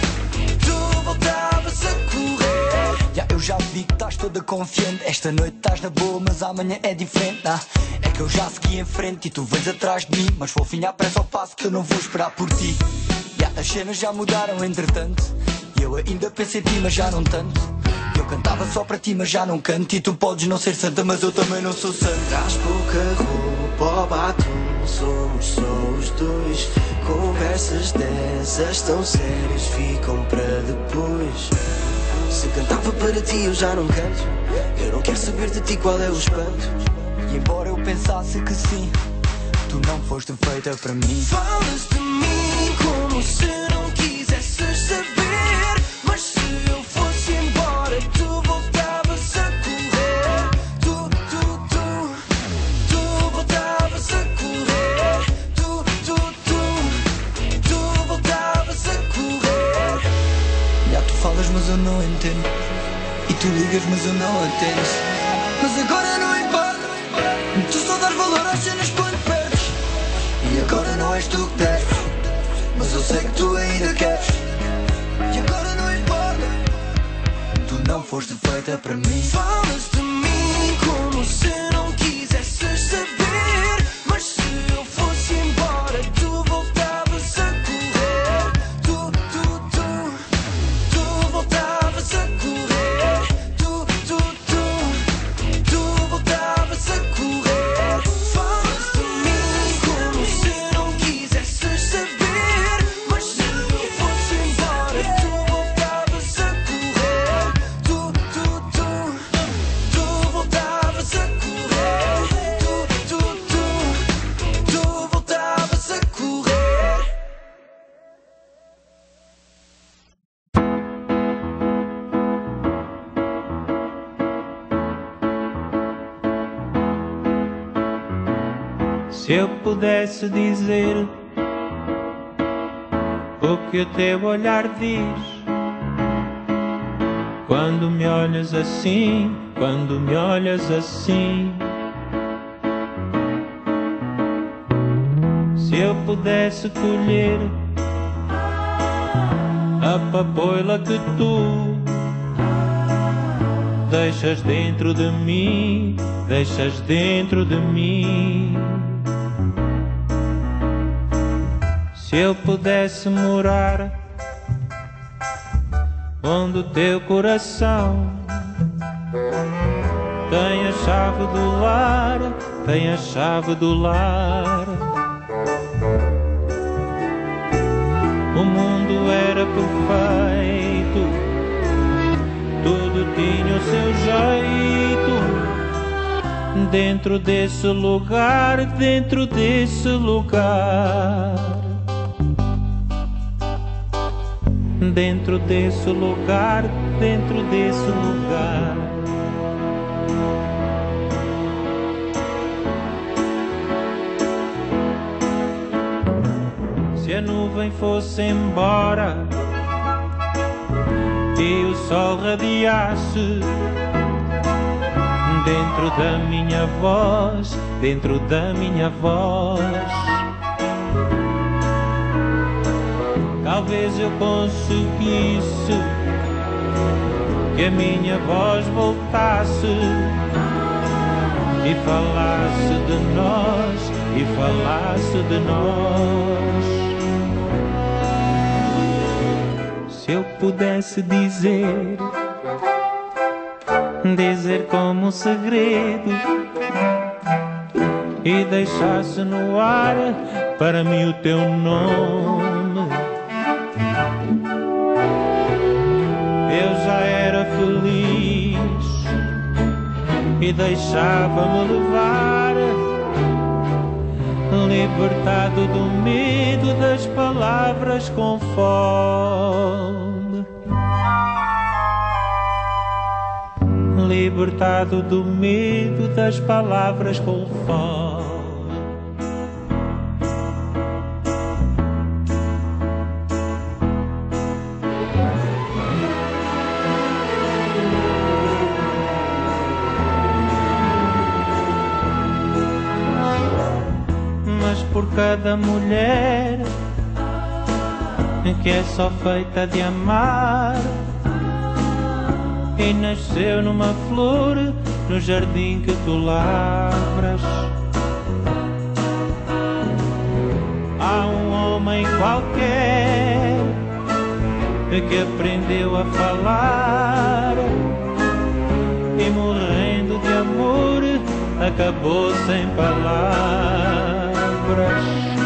tu voltavas a correr. Já eu já vi que estás toda confiante, esta noite estás na boa mas amanhã é diferente, nah. É que eu já segui em frente e tu vens atrás de mim, mas fofinha à pressa ao passo que eu não vou esperar por ti. Já as cenas já mudaram entretanto, e eu ainda pensei em ti mas já não tanto. Eu cantava só para ti mas já não canto, e tu podes não ser santa mas eu também não sou santo. Traz pouca roupa ao batom, somos só os dois. Conversas dessas tão sérias ficam para depois. Se cantava para ti eu já não canto, eu não quero saber de ti qual é o espanto. E embora eu pensasse que sim, tu não foste feita para mim. Falas de mim como se não quisesses saber, mas se eu fosse embora tu voltavas a correr. Tu, tu, tu, tu voltavas a correr. Tu, tu, tu, tu voltavas a correr. Já tu falas mas eu não entendo, e tu ligas mas eu não atendo. Mas agora não importa, tu só dás valor às cenas quando perdes. E agora não és tu que deves, mas eu sei que tu ainda queres. E agora não importa, tu não foste feita para mim. falas de mim como se não quisesses saber, mas se eu fosse embora tu voltavas a correr. Tu, tu, tu, tu voltavas a correr. Tu, tu, tu, tu voltavas a correr. Falas de mim como se não quisesses saber, mas se eu fosse embora tu voltavas a correr. Tu, tu, tu, tu voltavas a correr. Tu, tu, tu, tu voltavas a correr. Se eu pudesse dizer o que o teu olhar diz, quando me olhas assim, quando me olhas assim. Se eu pudesse colher a papoila que tu deixas dentro de mim, deixas dentro de mim. Se eu pudesse morar onde o teu coração tem a chave do lar, tem a chave do lar. O mundo era perfeito, tudo tinha o seu jeito. Dentro desse lugar, dentro desse lugar, dentro desse lugar, dentro desse lugar. Se a nuvem fosse embora e o sol radiasse, dentro da minha voz, dentro da minha voz, talvez eu conseguisse que a minha voz voltasse e falasse de nós, e falasse de nós. Se eu pudesse dizer, dizer como um segredo e deixasse no ar para mim o teu nome, eu já era feliz e deixava-me levar, libertado do medo das palavras com fome. Libertado do medo das palavras com fome. Mas por cada mulher que é só feita de amar e nasceu numa flor no jardim que tu lavras, há um homem qualquer que aprendeu a falar e morrendo de amor acabou sem palavras.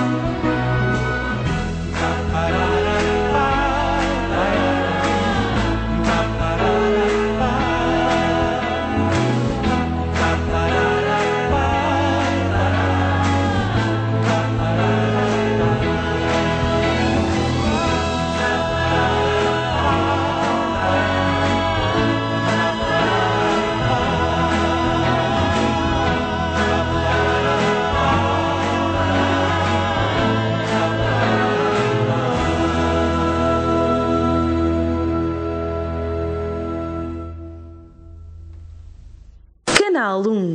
Canal um.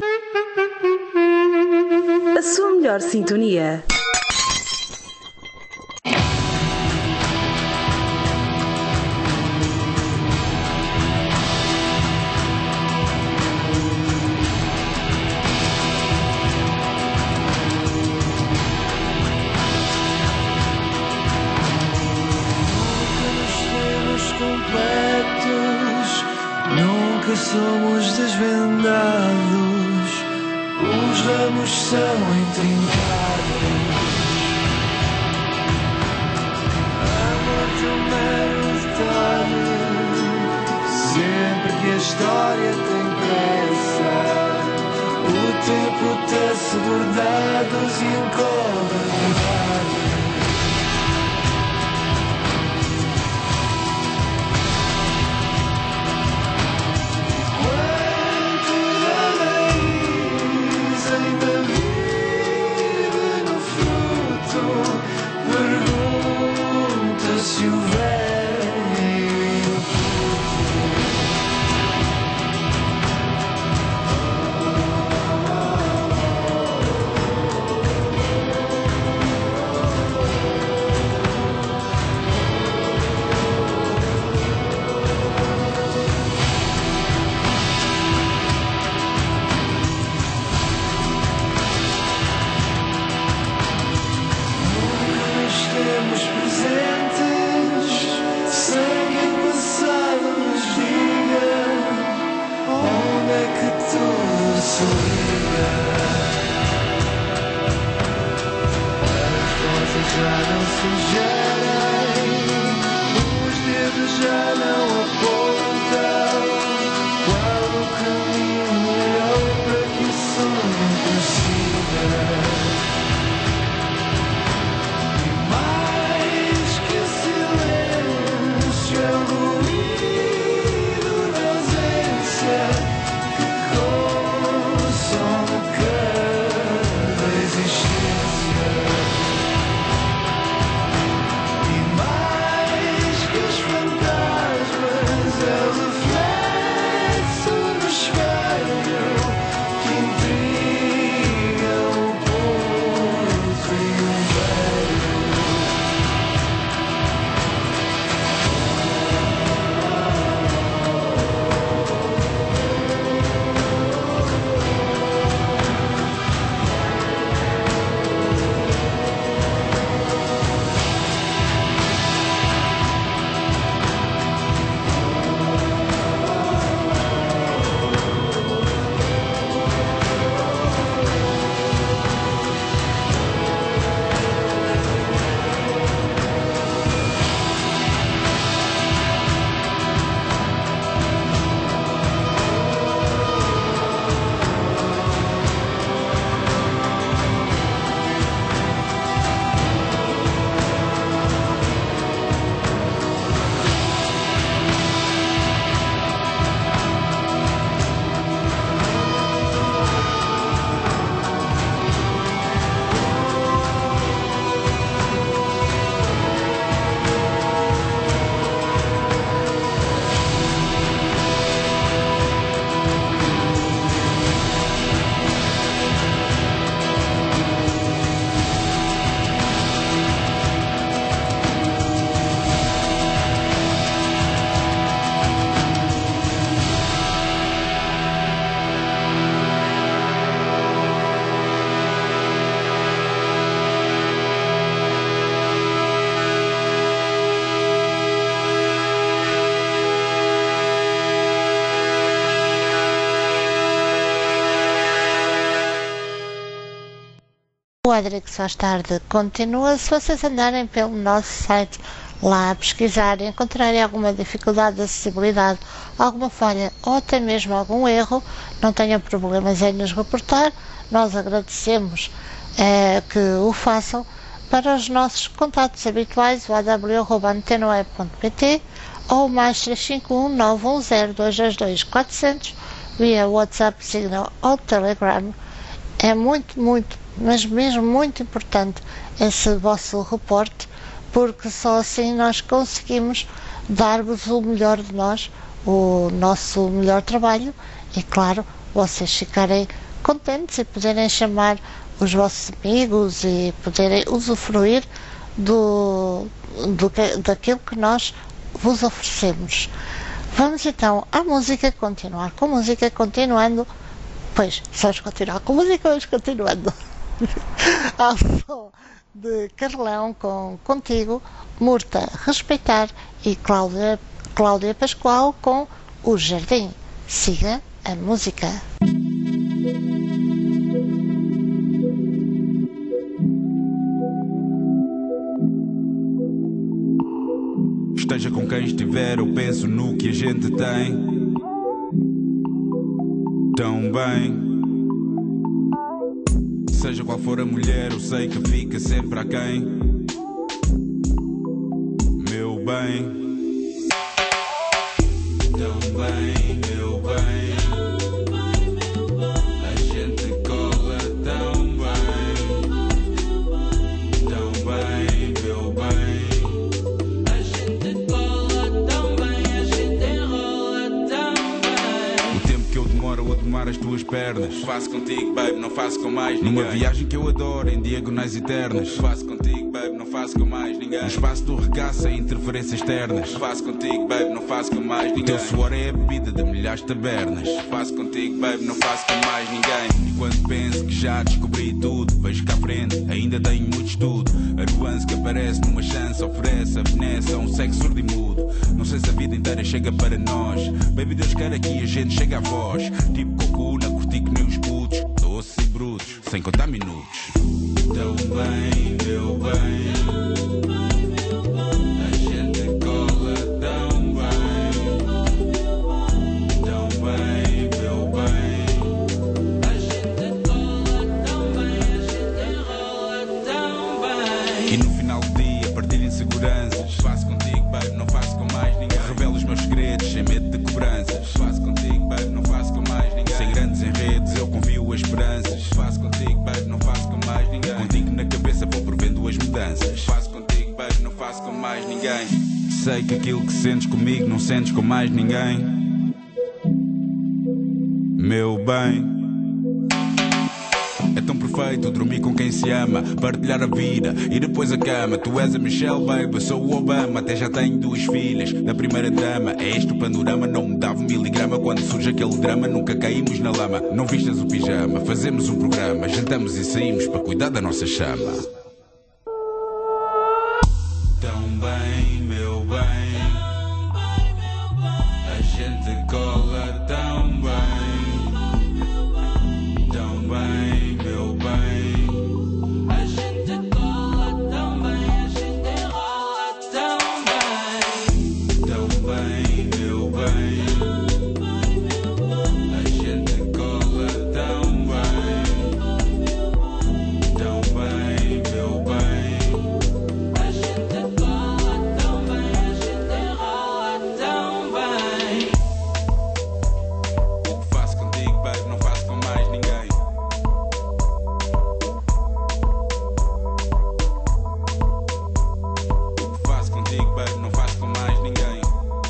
A sua melhor sintonia. Nunca somos desvendados, os ramos são intrincados. Amor tão mero detalhe, sempre que a história tem pressa, o tempo tece bordados e encobre verdade. Se houver O Adrix Faz Tarde continua. Se vocês andarem pelo nosso site lá a pesquisar e encontrarem alguma dificuldade de acessibilidade, alguma falha ou até mesmo algum erro, não tenham problemas em nos reportar. Nós agradecemos eh, que o façam. Para os nossos contatos habituais, o a w arroba antena web ponto p t ou mais três cinco um nove um zero dois dois dois quatro zero zero via WhatsApp, Signal ou Telegram. É muito, muito, mas mesmo muito importante esse vosso reporte, porque só assim nós conseguimos dar-vos o melhor de nós, o nosso melhor trabalho, e claro, vocês ficarem contentes e poderem chamar os vossos amigos e poderem usufruir do, do, daquilo que nós vos oferecemos. Vamos então à música, continuar com música, continuando, pois, só vamos continuar com música, vamos continuando. Ao som de Carlão com Contigo, Murta, Respeitar e Cláudia, Cláudia Pascoal com O Jardim. Siga a música. Esteja com quem estiver, eu penso no que a gente tem tão bem. Seja qual for a mulher, eu sei que fica sempre aquém. Meu bem, tão bem, meu bem. A gente cola tão bem, tão bem, meu bem. A tomar as tuas pernas, faço contigo, babe, não faço com mais ninguém. Numa viagem que eu adoro, em diagonais eternas, faço contigo, babe, não faço com mais ninguém. No espaço do regaço, sem interferências externas, faço contigo, babe, não faço com mais ninguém. O teu suor é a bebida de milhares de tabernas, faço contigo, babe, não faço com mais ninguém. E quando penso que já descobri tudo, vejo cá à frente, ainda tenho muito estudo. A nuance que aparece numa chance oferece a benesse a um sexo surdo e mudo. Não sei se a vida inteira chega para nós, baby, Deus quer aqui a gente chega à voz. Tipo coco na curti que nem os putos, doces e brutos, sem contar minutos. Tão bem, meu bem. A gente cola tão bem, tão bem, meu bem. A gente cola tão bem, a gente rola tão bem. E no final do dia partilho inseguranças, faço contigo, babe, não faço com mais ninguém. Revelo os meus segredos sem medo de cobranças, faço contigo, babe, não faço com mais ninguém. Sem grandes enredos eu confio as esperanças, faço contigo, babe, não faço com mais ninguém. Contigo na cabeça vou prevendo as mudanças, faço contigo, babe, não faço com mais ninguém. Sei que aquilo que sentes comigo não sentes com mais ninguém. Meu bem, é tão perfeito dormir com quem se ama, partilhar a vida e depois a cama. Tu és a Michelle, baby, eu sou o Obama. Até já tenho duas filhas, da primeira dama. É este o panorama, não me dava um miligrama. Quando surge aquele drama, nunca caímos na lama. Não vistas o pijama, fazemos um programa, jantamos e saímos para cuidar da nossa chama. Tão bem, meu bem. A gente cola tão bem, tão bem, meu bem. A gente cola tão bem, a gente rola tão bem, tão bem, meu bem. A gente cola tão bem, tão bem, meu bem. A gente cola tão bem, a gente rola tão bem. O que faço contigo, babe, não faço com mais ninguém. O que faço contigo, babe, não faço com mais ninguém.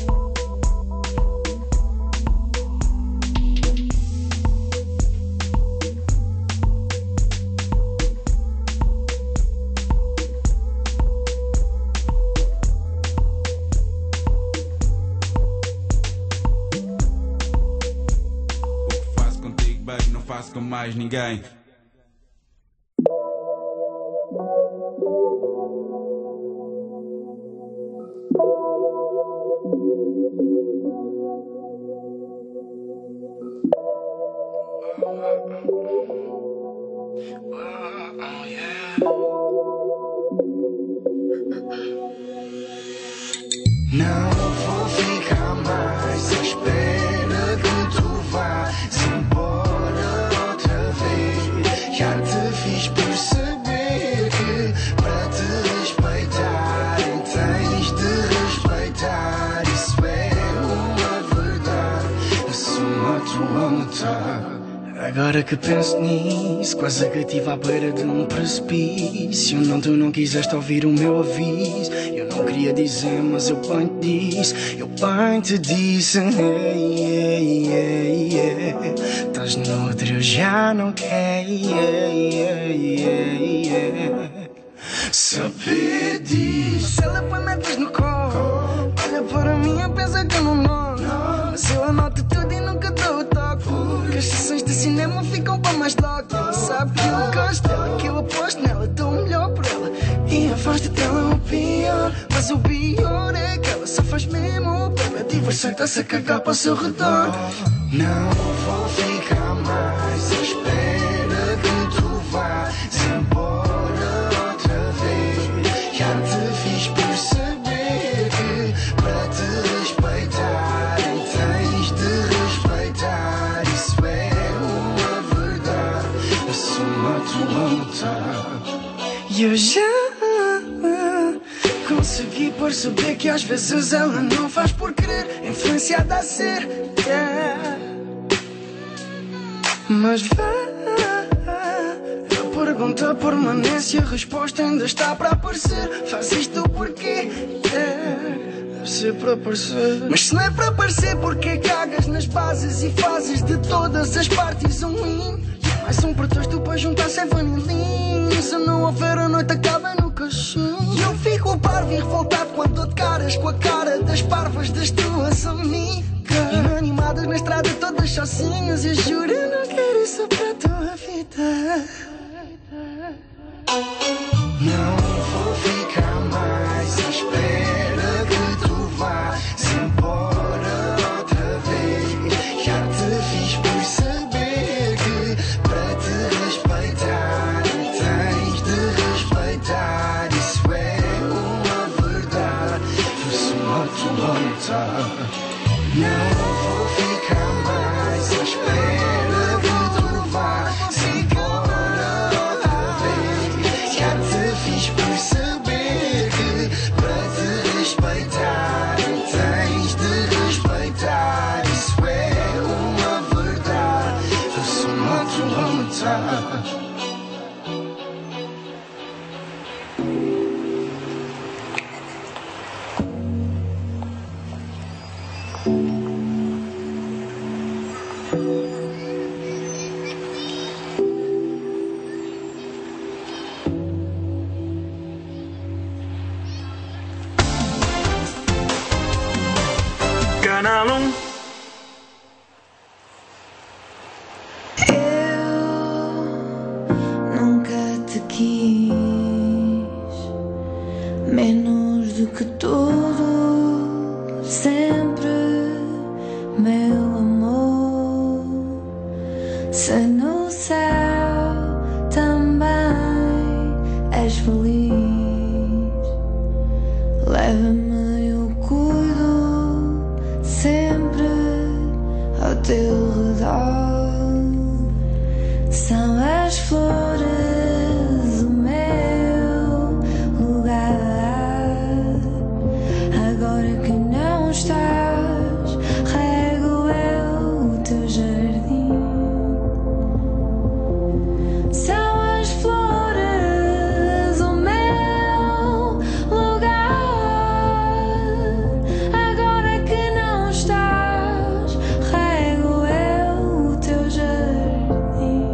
O que faço contigo, babe, não faço com mais ninguém. Oh, yeah. Não vou ficar mais à espera que tu vás embora outra vez. Já te fiz perceber que para te respeitar tens de respeitar. Isso é uma verdade, assuma a tua metade. Agora que penso nisso, quase que estive à beira de um precipício. Não, tu não quiseste ouvir o meu aviso. Eu não queria dizer, mas eu bem te disse. Eu bem te disse, hey, hey, hey, hey. Estás noutra, eu já não quero, hey, hey, hey, hey. Saber disso. Se ela põe metas no colo, olha para mim e pensa que eu não noto. Mas eu anoto tudo e nunca dou o toque. Que as sessões de cinema ficam para mais logo. Ela sabe que eu gosto dela, que eu aposto nela, dou o melhor por ela. E a voz dela é o pior. Mas o pior é que ela só faz mesmo pela diversão e está-se a cagar para o seu redor. Não vou ficar mais à espera que tu vás embora outra vez. Já te fiz perceber que para te respeitar tens de respeitar. Isso é uma verdade, assuma a tua metade. E eu já consegui perceber que às vezes ela não faz por querer, influenciada a ser, yeah. Mas vá, a pergunta permanece e a resposta ainda está para aparecer. Faz isto porquê, yeah. Deve ser para aparecer. Mas se não é para aparecer, porque cagas nas bases e fazes de todas as partes um hino. Mais um pretexto para juntar sem vanilinho. Se não houver a noite acaba no cachorro. E eu fico parvo e revoltado quando dou de caras com a cara das parvas das tuas amigas. Inanimadas na estrada todas sozinhas. Eu juro eu não quero isso para a tua vida. Não vou ficar mais à espera que tu vás embora outra vez. Já te fiz perceber que para te respeitar tens de respeitar. Isso é uma verdade, eu sou a tua metade. Não vou ficar mais à espera que tu vás embora outra vez. Já te fiz perceber que para te respeitar tens de respeitar. Isso é uma verdade, eu sou a tua metade. Canal um. Nunca te quis menos do que tudo, sempre, meu amor. Se no céu também és feliz, leva-me, eu cuido sempre ao teu redor. São as flores o meu lugar. Agora que não estás, rego eu o teu jardim. São as flores o meu lugar. Agora que não estás, rego eu o teu jardim.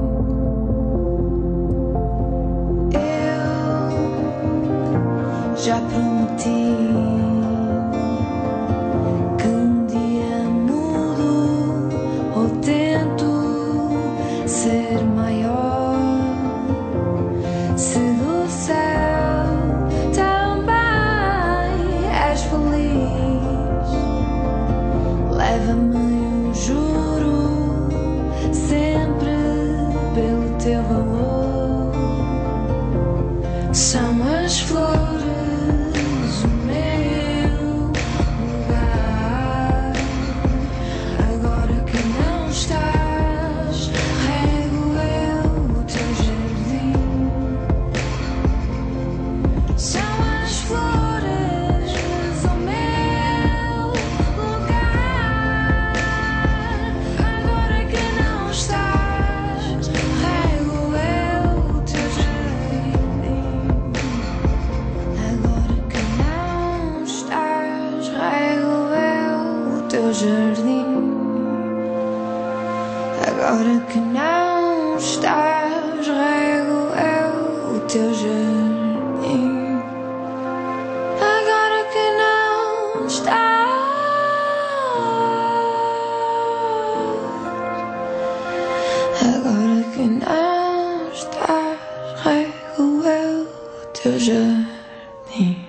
Eu já prometi que um dia mudo ou tento ser maior. Se do céu também és feliz, leva-me, eu juro, sempre pelo teu valor. jardim. Agora que não estás, rego eu o teu jardim. Agora que não estás, agora que não estás, rego eu o teu jardim.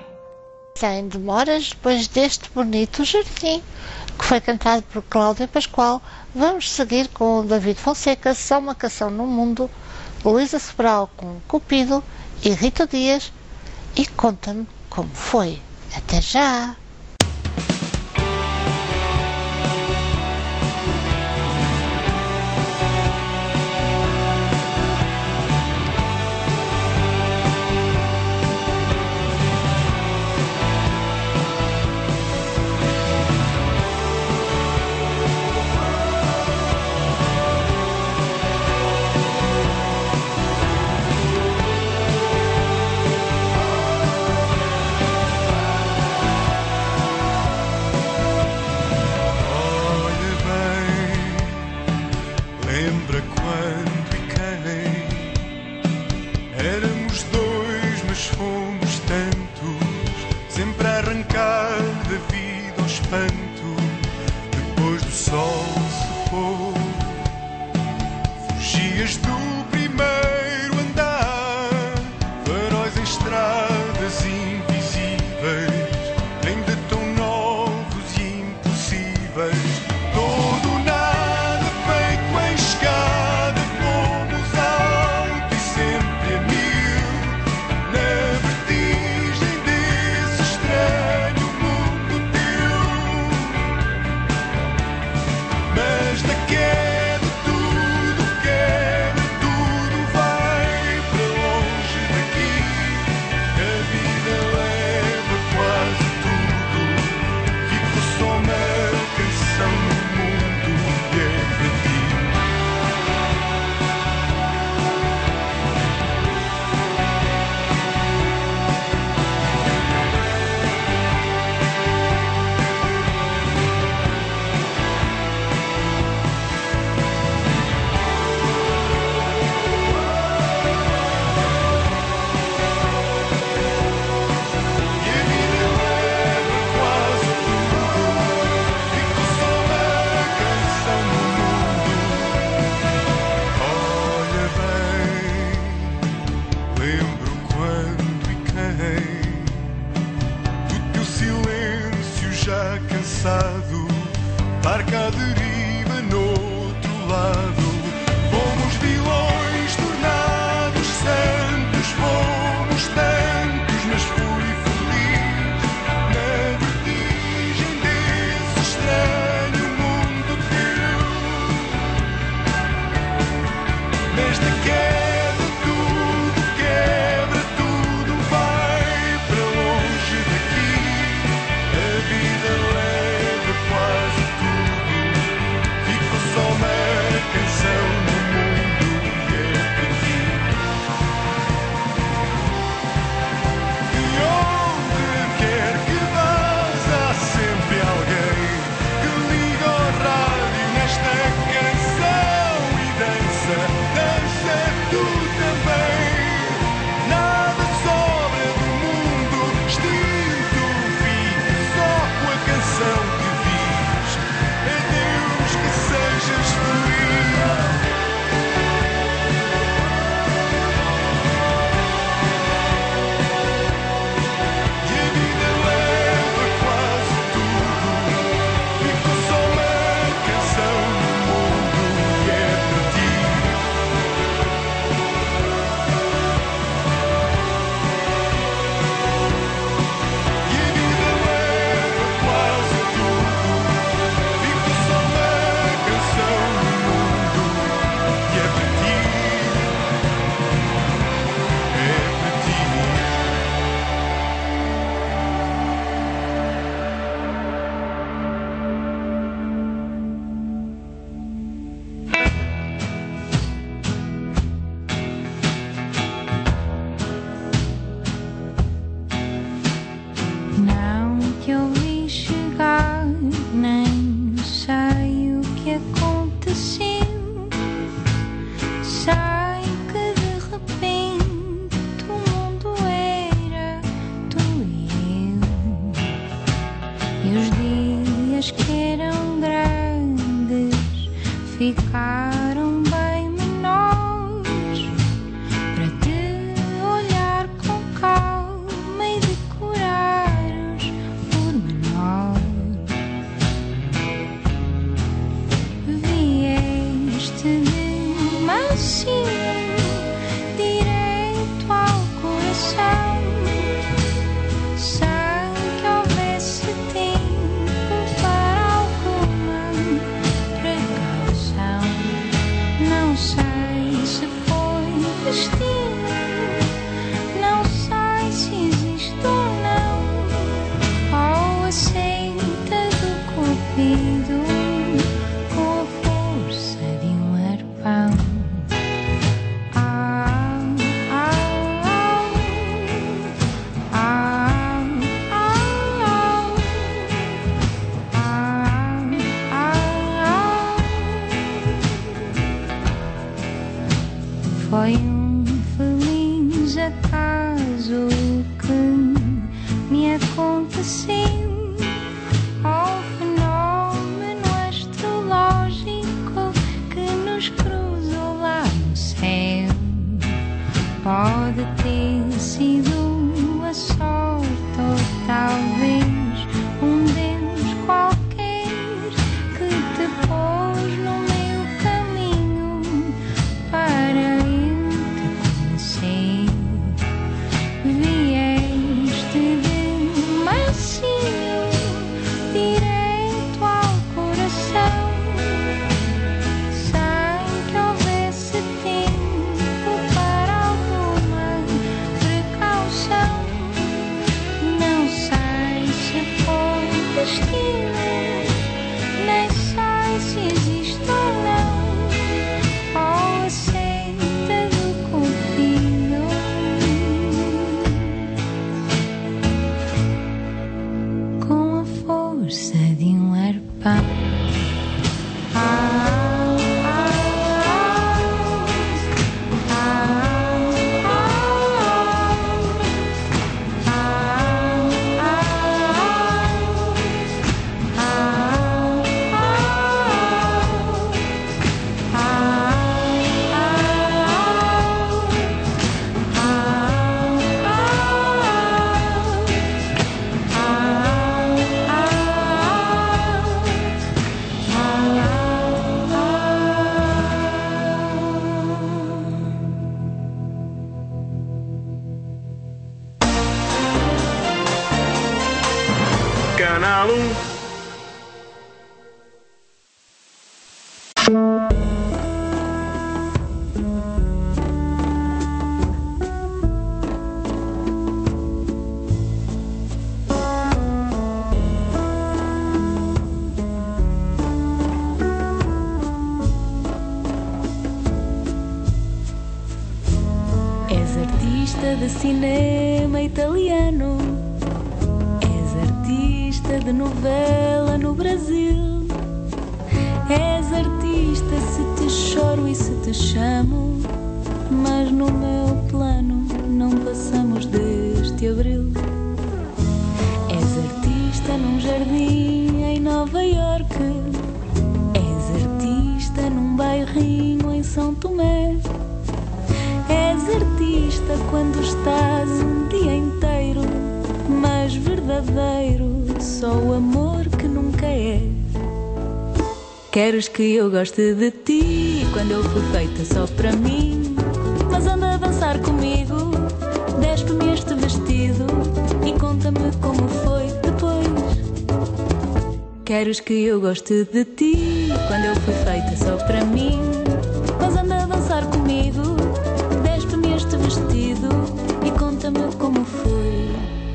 Sem demoras, depois deste bonito jardim, que foi cantado por Cláudia Pascoal, vamos seguir com o David Fonseca, Só uma Canção no Mundo, Luísa Sobral com Cupido e Rita Dias, e Conta-me Como Foi. Até já! Canção E os dias que eram grandes ficaram bem menores para te olhar com calma e decorar os pormenores. Vieste de mansinho direito ao coração, sem que houvesse tempo para alguma precaução. Não sei se foi destino, não sei se existe ou não, ou a senta do cupido com a força de um arpão. Ah, ah, ah, ah, ah, ah, ah. Foi um feliz acaso que me aconteceu, ao fenómeno astrológico que nos cruzou lá no céu. Pode ter sido a sorte ou talvez um Deus qualquer que te pôs no meu caminho para eu te conhecer. Vieste de mansinho direito ao coração, sem que houvesse tempo para alguma precaução. Não sei se foi destino, nem sei se existe ou não, ou a senta do cupido com a força de um arpão. Ah, ah, ah, ah, Canal um. És artista de cinema italiano, és artista de novela no Brasil, és artista se te choro e se te chamo, mas no meu plano não passamos deste abril. És artista num jardim em Nova Iorque, és artista num bairrinho em São Tomé. És artista quando estás um dia inteiro, mas verdadeiro, só o amor que nunca é. Queres que eu goste de ti quando eu fui feita só para mim, mas anda a dançar comigo, despe-me este vestido e conta-me como foi depois. Queres que eu goste de ti quando eu fui feita só para mim, mas anda a dançar comigo, despe-me este vestido e conta-me como foi.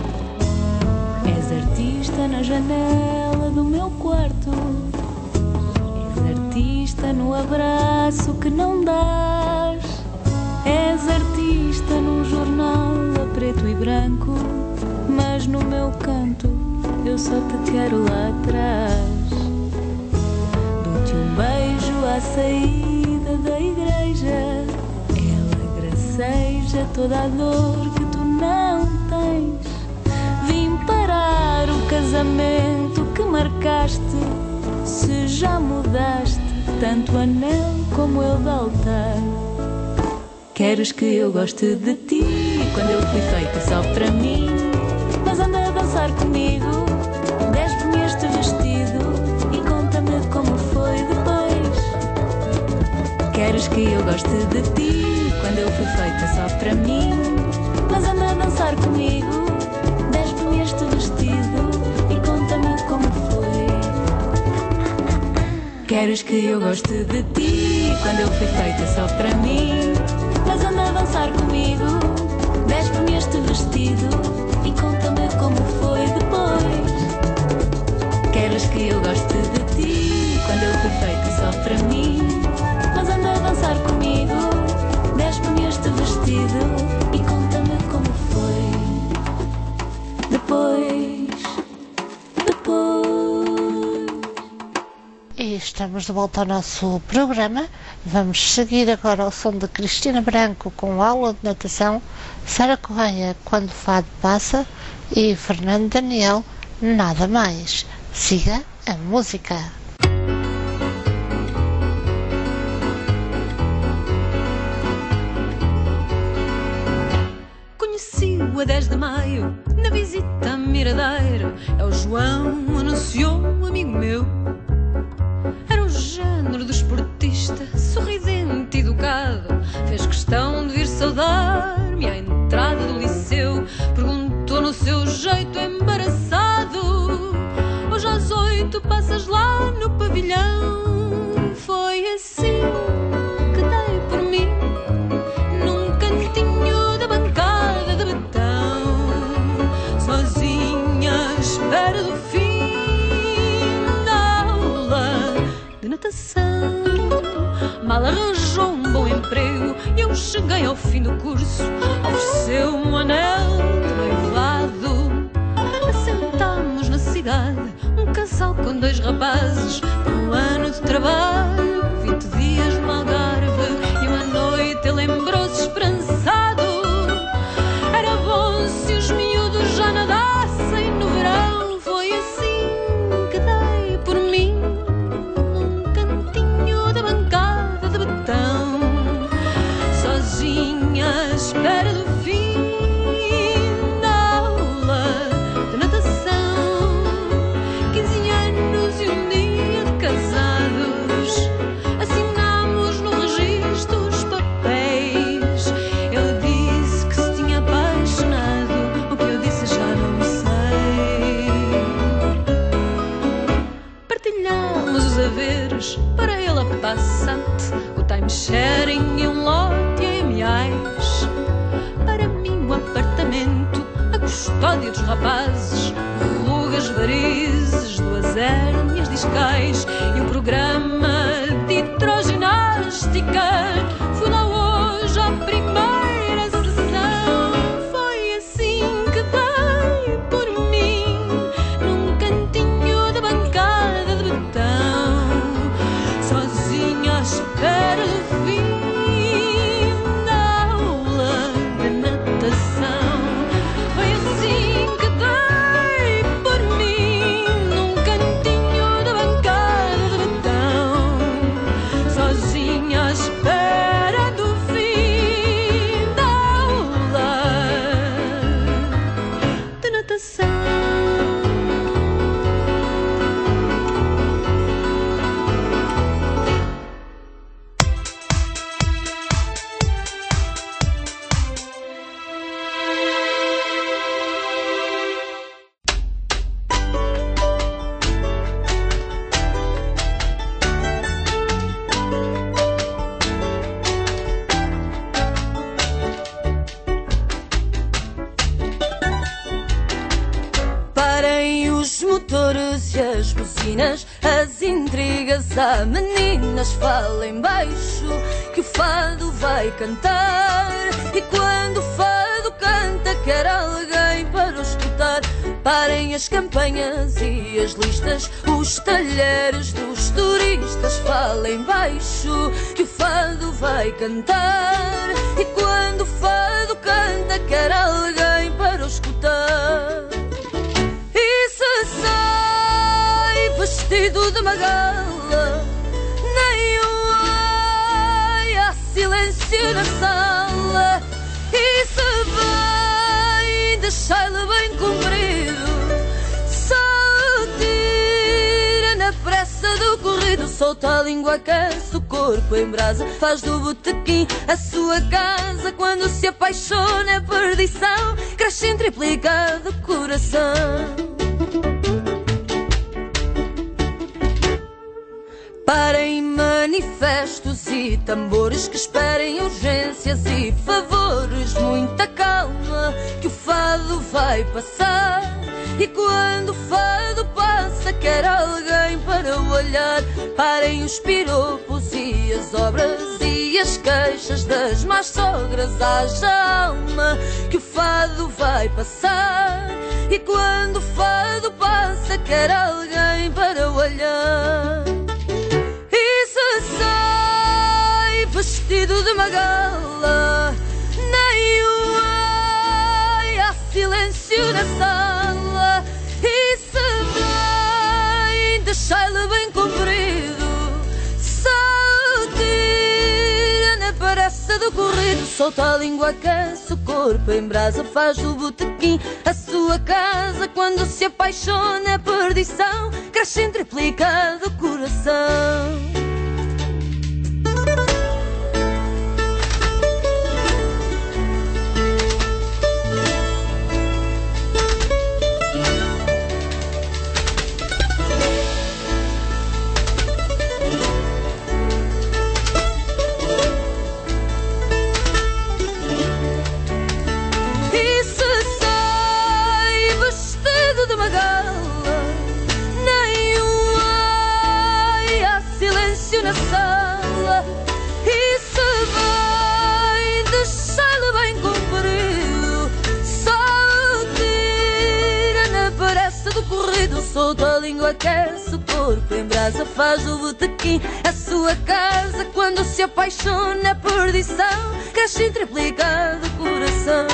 És artista na janela do meu quarto, és artista no abraço que não dás, és artista num jornal a preto e branco, mas no meu canto eu só te quero lá atrás. Dou-te um beijo à saída da igreja, ela graceja toda a dor que tu não tens. Vim parar o casamento marcaste, se já mudaste tanto o anel como eu de altar. Queres que eu goste de ti quando eu fui feita só para mim, mas anda a dançar comigo, despe-me este vestido e conta-me como foi depois. Queres que eu goste de ti quando eu fui feita só para mim, mas anda a dançar comigo, despe-me este vestido e conta-me como foi. Queres que eu goste de ti quando eu fui feita só para mim, mas anda a dançar comigo, despe-me este vestido e conta-me como foi depois. Queres que eu goste de ti quando eu fui feita só para mim, mas anda a dançar comigo, despe-me este vestido e conta-me como foi depois, depois. E estamos de volta ao nosso programa. Vamos seguir agora ao som de Cristina Branco com aula de natação, Sara Correia, Quando o Fado Passa, e Fernando Daniel, Nada Mais. Siga a música. Conheci-o a dez de maio, na visita à Miradeira. É o João, anunciou um amigo meu. Era o género do esportista, sorridente e educado. Fez questão de vir saudar-me à entrada do liceu. Perguntou no seu jeito embaraçado: hoje às oito passas lá no pavilhão? Foi assim que dei por mim, num cantinho da bancada de betão, sozinha à espera do fim de natação. Mal arranjou um bom emprego e eu cheguei ao fim do curso. Ofereceu um anel de noivado. Assentámos na cidade, um casal com dois rapazes, por um ano de trabalho, vinte dias no Algarve. E uma noite ele lembrou-se esperançado: era bom se os miúdos já nadassem no verão. Foi assim que dei por mim, sozinha à espera do fim da aula de natação. Quinze anos e um dia de casados, assinámos no registro os papéis. Ele disse que se tinha apaixonado, o que eu disse já não sei. Partilhámos os haveres, para ele a passante, o time-sharing e um lote em reais. Para mim o apartamento, a custódia dos rapazes, rugas, varizes, duas hérnias discais e um programa de hidroginástica. Fui lá hoje à primeira sessão. Foi assim que dei por mim, num cantinho da bancada de betão, sozinha à espera do fim da aula de natação. Foi assim que dei por mim, num cantinho da bancada de betão, sozinha à espera do fim da aula de natação. Parem os motores e as buzinas, as intrigas há meninas. Falem baixo que o fado vai cantar, e quando o fado canta quer alguém para o escutar. Parem as campanhas e as listas, os talheres dos turistas. Falem baixo que o fado vai cantar, e quando o fado canta quer alguém para o escutar. E se sai vestido de magala. Nem um ai, há silêncio na sala. E se vem, deixai-la bem comprido. Só tira na pressa do corrido. Solta a língua, aquece o corpo em brasa. Faz do botequim a sua casa. Quando se apaixona é perdição. Cresce em triplicado o coração. Parem manifestos e tambores que esperem urgências e favores. Muita calma que o fado vai passar. E quando o fado passa quer alguém para o olhar. Parem os piropos e as obras e as queixas das más sogras. Haja alma que o fado vai passar. E quando o fado passa quer alguém para o olhar. Vestido de magala, nem um ai, há silêncio na sala. E se vem, deixai-la bem comprido. Só tira na pressa do corrido. Solta a língua, aquece o corpo em brasa. Faz do botequim a sua casa. Quando se apaixona é perdição. Cresce em triplicado o coração. Na sala, e se vem, deixai-la bem comprido. Só tira na pressa do corrido. Solta a língua, aquece o corpo em brasa. Faz do botequim a sua casa. Quando se apaixona é perdição. Cresce em triplicado o coração.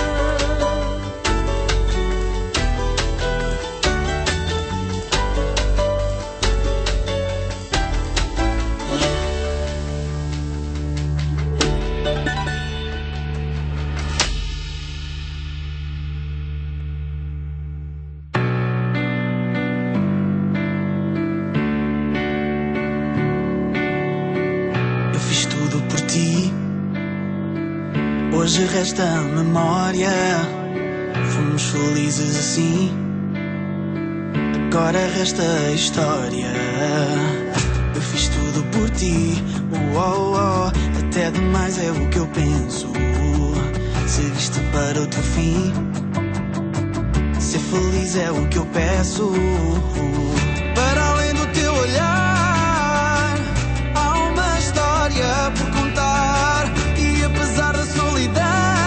Hoje resta a memória. Fomos felizes assim. Agora resta a história. Eu fiz tudo por ti. Oh, oh, oh. Até demais é o que eu penso. Seguiste para o teu fim. Ser feliz é o que eu peço. Para além do teu olhar, há uma história por contar. E apesar da solidão,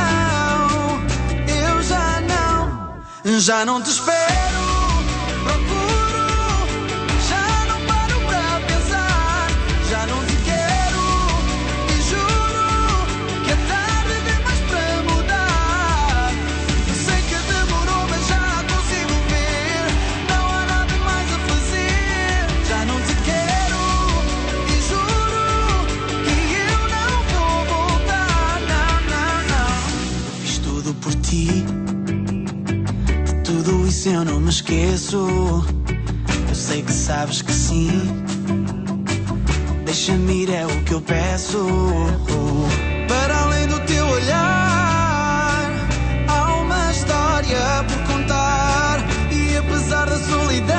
eu já não, já não te espero. Procuro, já não paro para pensar. Já não te quero e juro que é tarde demais para mudar. Eu sei que demorou, mas já consigo ver. Não há nada mais a fazer. Já não te quero e juro que eu não vou voltar. Não, não, não. Eu fiz tudo por ti. De tudo isso eu não me esqueço. Eu sei que sabes que sim. Deixa-me ir, é o que eu peço. Para além do teu olhar, há uma história por contar. E apesar da solidão,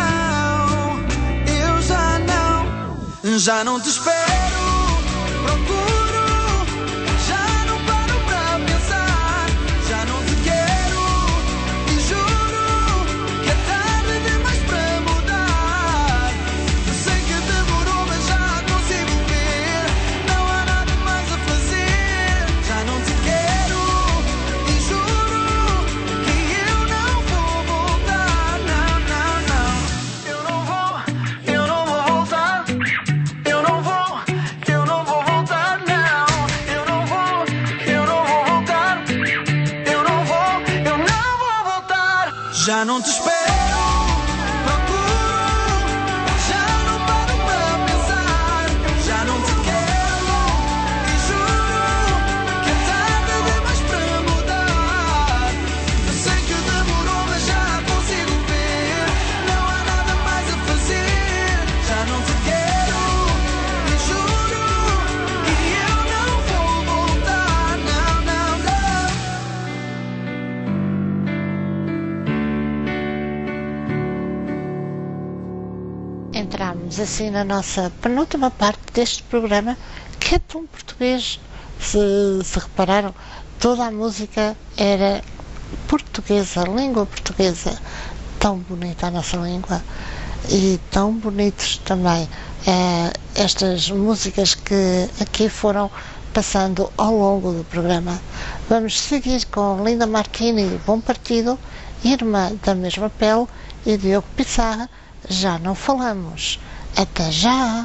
eu já não, já não te espero. Procuro, já não paro para pensar. Já não te quero e juro que é tarde demais para mudar. Eu sei que demorou, mas já consigo ver. Não há nada mais a fazer. Já não te quero e juro que eu não vou voltar. Não, não, não. Eu não vou, eu não vou voltar. Eu não vou, eu não vou voltar. Não, eu não vou, eu não vou voltar. Eu não vou, eu não vou voltar. Já não te espero. Procuro, já entramos assim na nossa penúltima parte deste programa, que é tão português. Se, se repararam, toda a música era portuguesa, língua portuguesa. Tão bonita a nossa língua e tão bonitos também é, estas músicas que aqui foram passando ao longo do programa. Vamos seguir com Linda Martini, Bom Partido, Irmã da Mesma Pele e Diogo Pissarra, Já Não Falamos. Até já!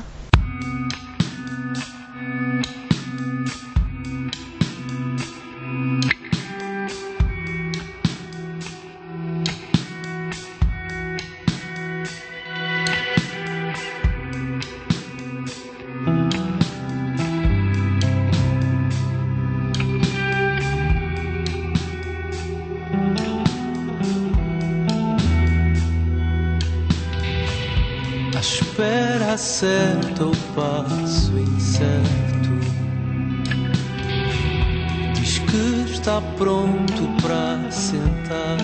Acerta o passo incerto, diz que está pronto para sentar.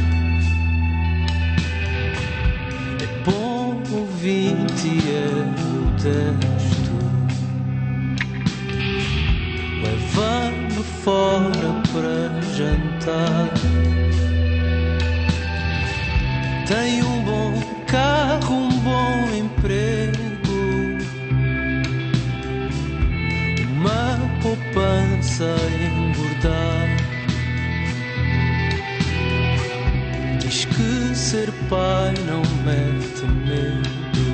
É bom ouvinte e é modesto, leva-me fora para jantar. Tem um bom carro, um bom emprego, uma poupança a engordar. Diz que ser pai não mete medo,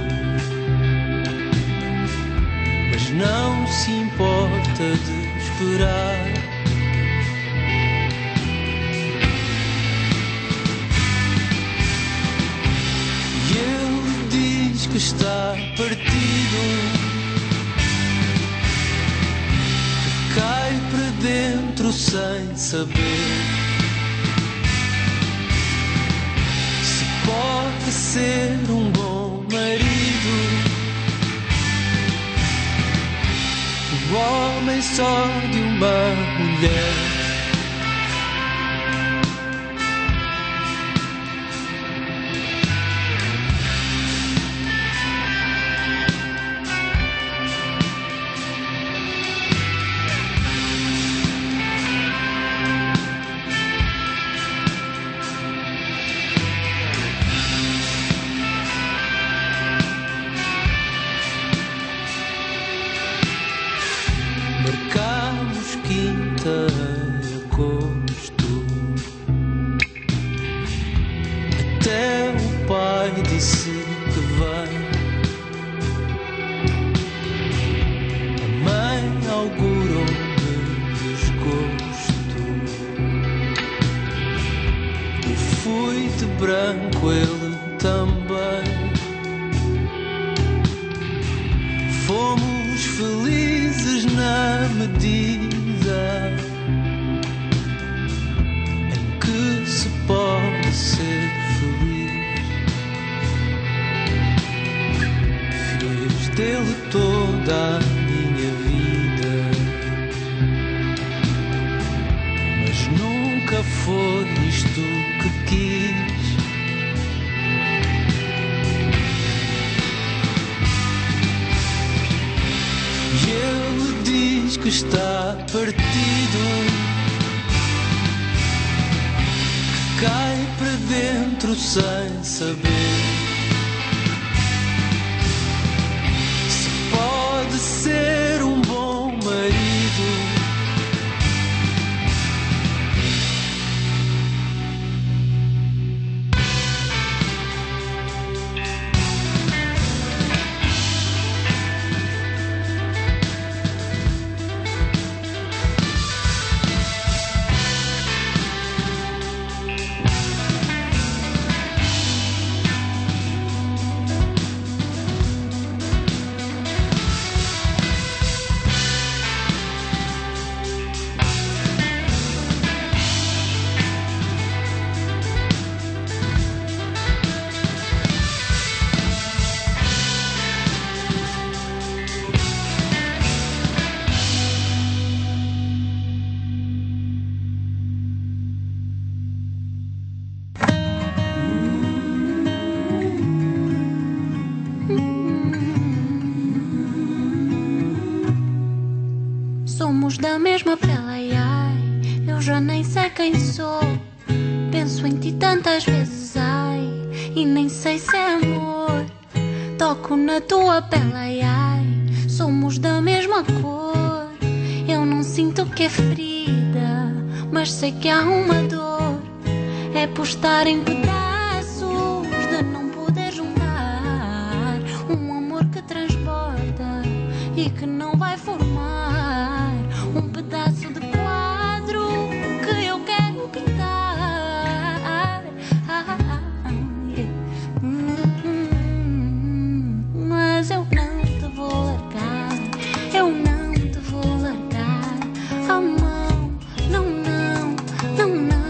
mas não se importa de esperar. Que está partido, que cai para dentro sem saber se pode ser um bom marido. O homem só de uma mulher. da mesma pele, ai, ai, eu já nem sei quem sou. Penso em ti tantas vezes, ai, e nem sei se é amor. Toco na tua pele, ai, ai, somos da mesma cor. Eu não sinto que é ferida, mas sei que há uma dor. É por estar em pedaços, de não poder juntar um amor que transborda e que não vai formar um pedaço de quadro que eu quero pintar. Ah, ah, ah, yeah. hum, hum, mas eu não te vou largar, eu não te vou largar a mão, não, não, não, não.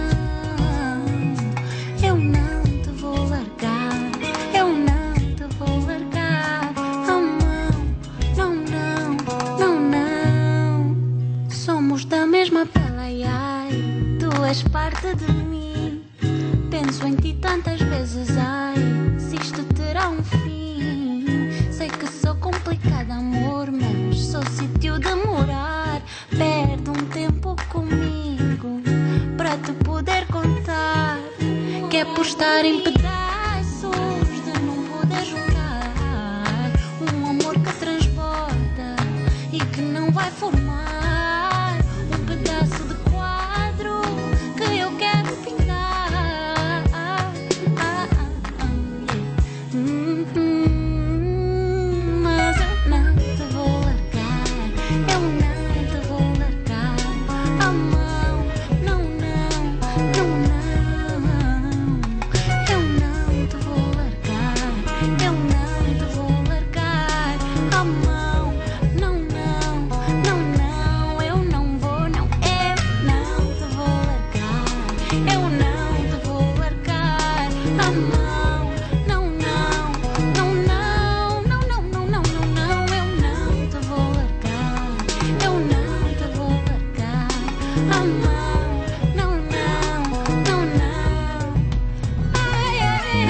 Eu não te vou largar, eu não te vou largar a mão, não, não, não, não. Somos da mesma pele, ai, ai, tu és parte de mim. Penso em ti tantas vezes, ai, se isto terá um fim. Sei que sou complicada, amor, mas sou sítio de morar. Perde um tempo comigo para te poder contar que é por estar em pedaços, de não poder juntar um amor que transborda e que não vai formar um pedaço de quadro que eu quero pintar. Ah, ah, ah, yeah. hum, hum, mas eu não te vou largar, eu não te vou largar a mão, não, não, não, não. Eu não te vou largar, eu não te vou largar a mão, não, não, não, não. Eu não vou, não, eu não te vou largar, eu não te vou largar a mão, não, não, não, não, não, não, não, não, não, não. Eu não te vou largar, eu não te vou largar a mão, não, não, não, não. Ai, ai,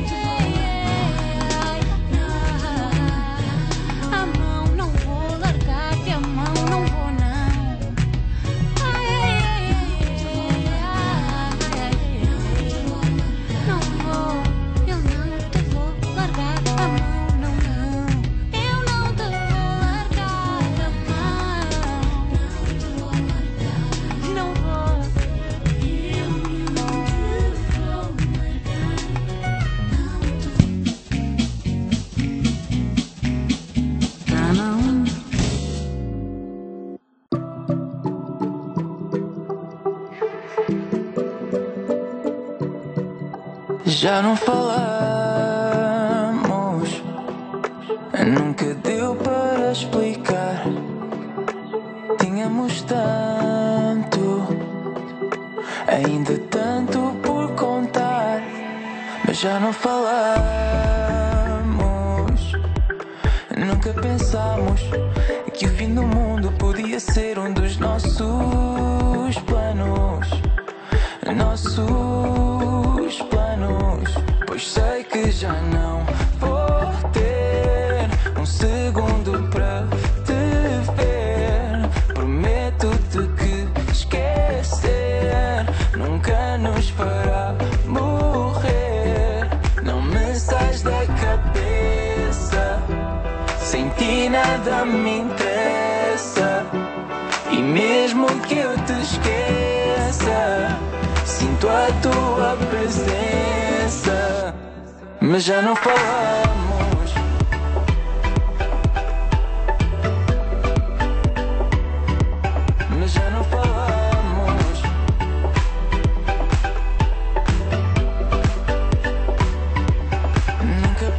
ai, ai, a mão não vou largar-te, a mão não vou, não. Ai, ai, ai, não vou, eu não te vou largar a mão, não, não. Eu não te vou largar a mão, não vou. Eu não te vou largar, não. Já não falamos, nunca deu para explicar. Tínhamos tanto, ainda tanto por contar, mas já não falamos. Nunca pensámos que o fim do mundo podia ser um dos nossos planos. Nossos planos, pois sei que já não vou ter um segundo para te ver. Prometo-te que esquecer nunca nos fará morrer. Não me sais da cabeça, sem ti nada me interessa. E mesmo que eu te esqueça, sinto a tua presença, mas já não falamos. Mas já não falamos. Nunca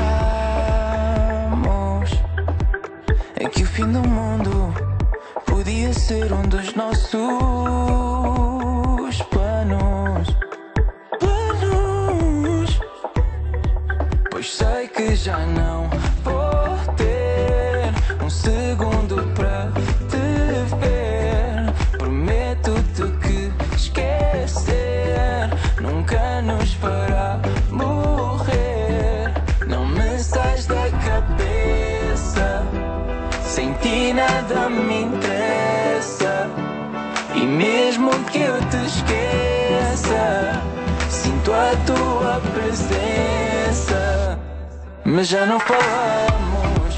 pensamos é que o fim do mundo podia ser um dos nossos planos. Planos, pois sei que já não vou ter um segundo para te ver. Prometo-te que esquecer nunca nos fará morrer. Não me sais da cabeça, sem ti nada me interessa. mesmo que eu te esqueça, sinto a tua presença, mas já não falamos.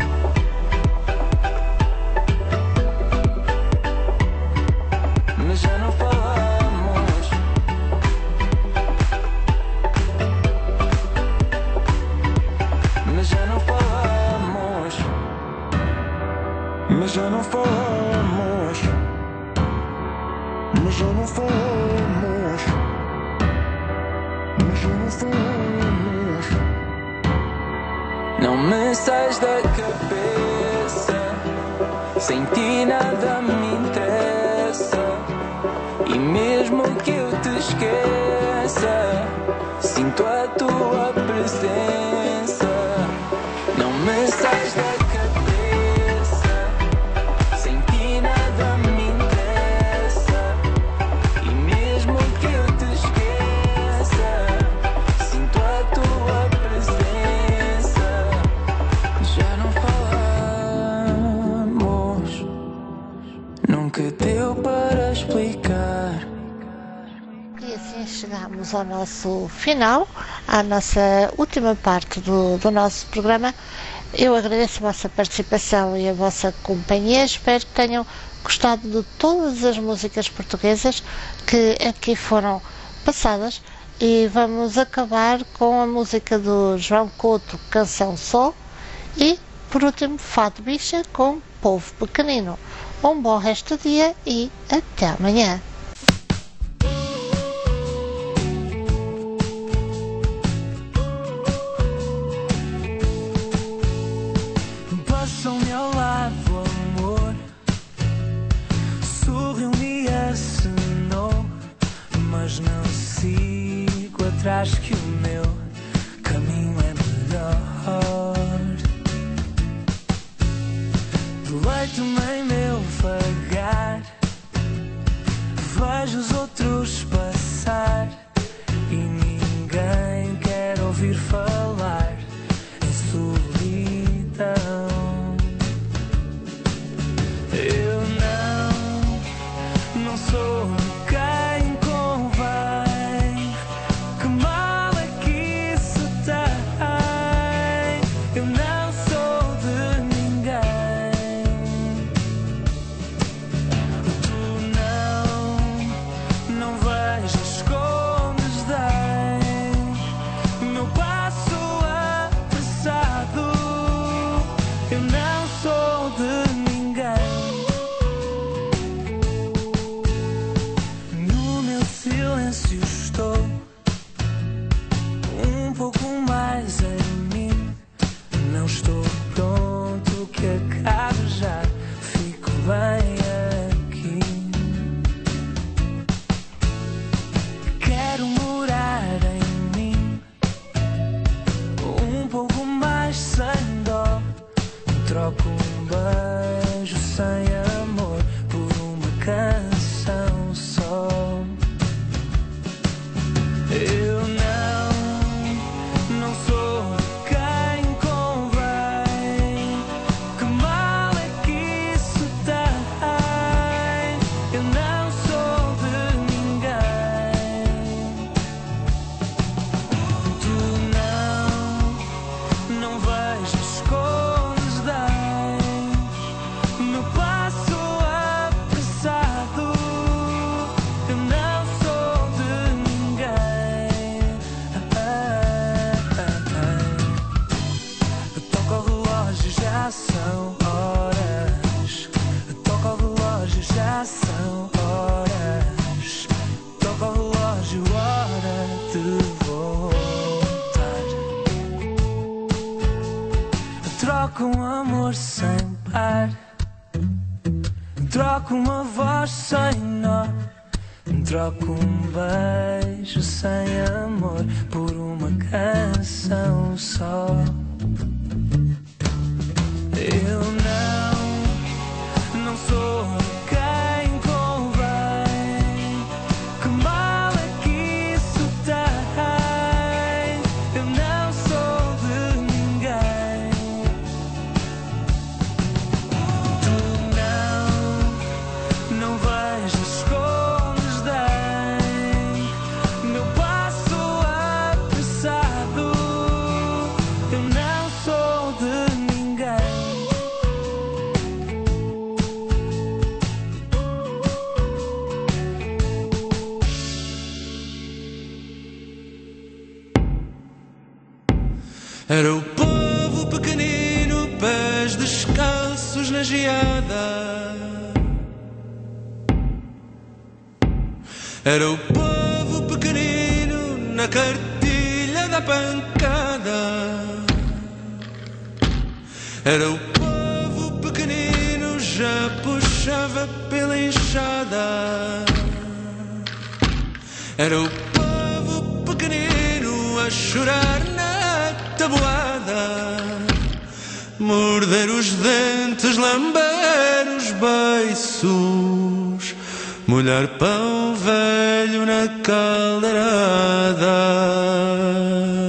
Mas já não falamos. Mas já não falamos. Mas já não falamos. Mas já não falamos. Mas já não falamos. Não me sais da cabeça, sem ti nada me interessa. E mesmo que eu te esqueça, sinto a tua presença. Não me sais da cabeça, sem ti nada me interessa. E mesmo que eu te esqueça, sinto a tua presença. Já não falamos, nunca deu para explicar. E assim chegamos ao nosso final, à nossa última parte do, do nosso programa. Eu agradeço a vossa participação e a vossa companhia. Espero que tenham gostado de todas as músicas portuguesas que aqui foram passadas. E vamos acabar com a música do João Couto, Canção Sol. E, por último, Fado Bicha com Povo Pequenino. Um bom resto do dia e até amanhã. Passam-me ao lado, amor. Sorriu-me e acenou, mas não sigo atrás que o meu caminho é melhor. Deleito-me em meu vagar, vejo os outros passar e ninguém quer ouvir falar em solidão. Eu não, não sou quem convém. Que mal é que isso tem? Eu não sou de ninguém. Tu não, não vejas como desdém meu passo apressado. Eu não sou de ninguém. No meu silêncio estou um pouco mais em mim. Não estou pronto que acabe já. Fico bem aqui. Quero morar em mim um pouco mais sem dó. Troco um beijo sem amor por uma canção só. Eu não, não sou quem convém. Que mal é que isso tem? Eu não sou de ninguém. Tu não, não vejas como desdém meu passo apressado. Eu não sou de ninguém. Toca o relógio, já são horas. Toca o relógio, já são horas. Toca o relógio, hora de voltar. Troco um amor sem par. Troco uma voz sem nó. Troco um beijo sem amor por uma canção só. Eu não, não sou quem convém. Que mal é que isso tem? Eu não sou de ninguém. Tu não, não vejas Era o povo pequenino, pés descalços na geada. Era o povo pequenino na cartilha da pancada. Era o povo pequenino, já puxava pela enxada. Era o povo pequenino a chorar na tabuada, morder os dentes, lamber os beiços, molhar pão velho na caldeirada.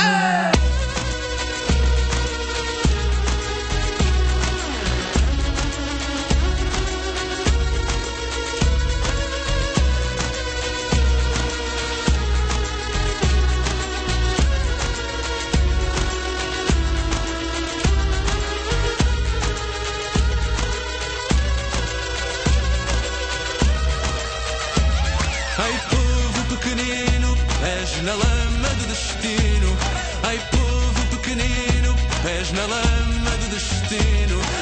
Na lama do destino, ai povo pequenino, pés na lama do destino.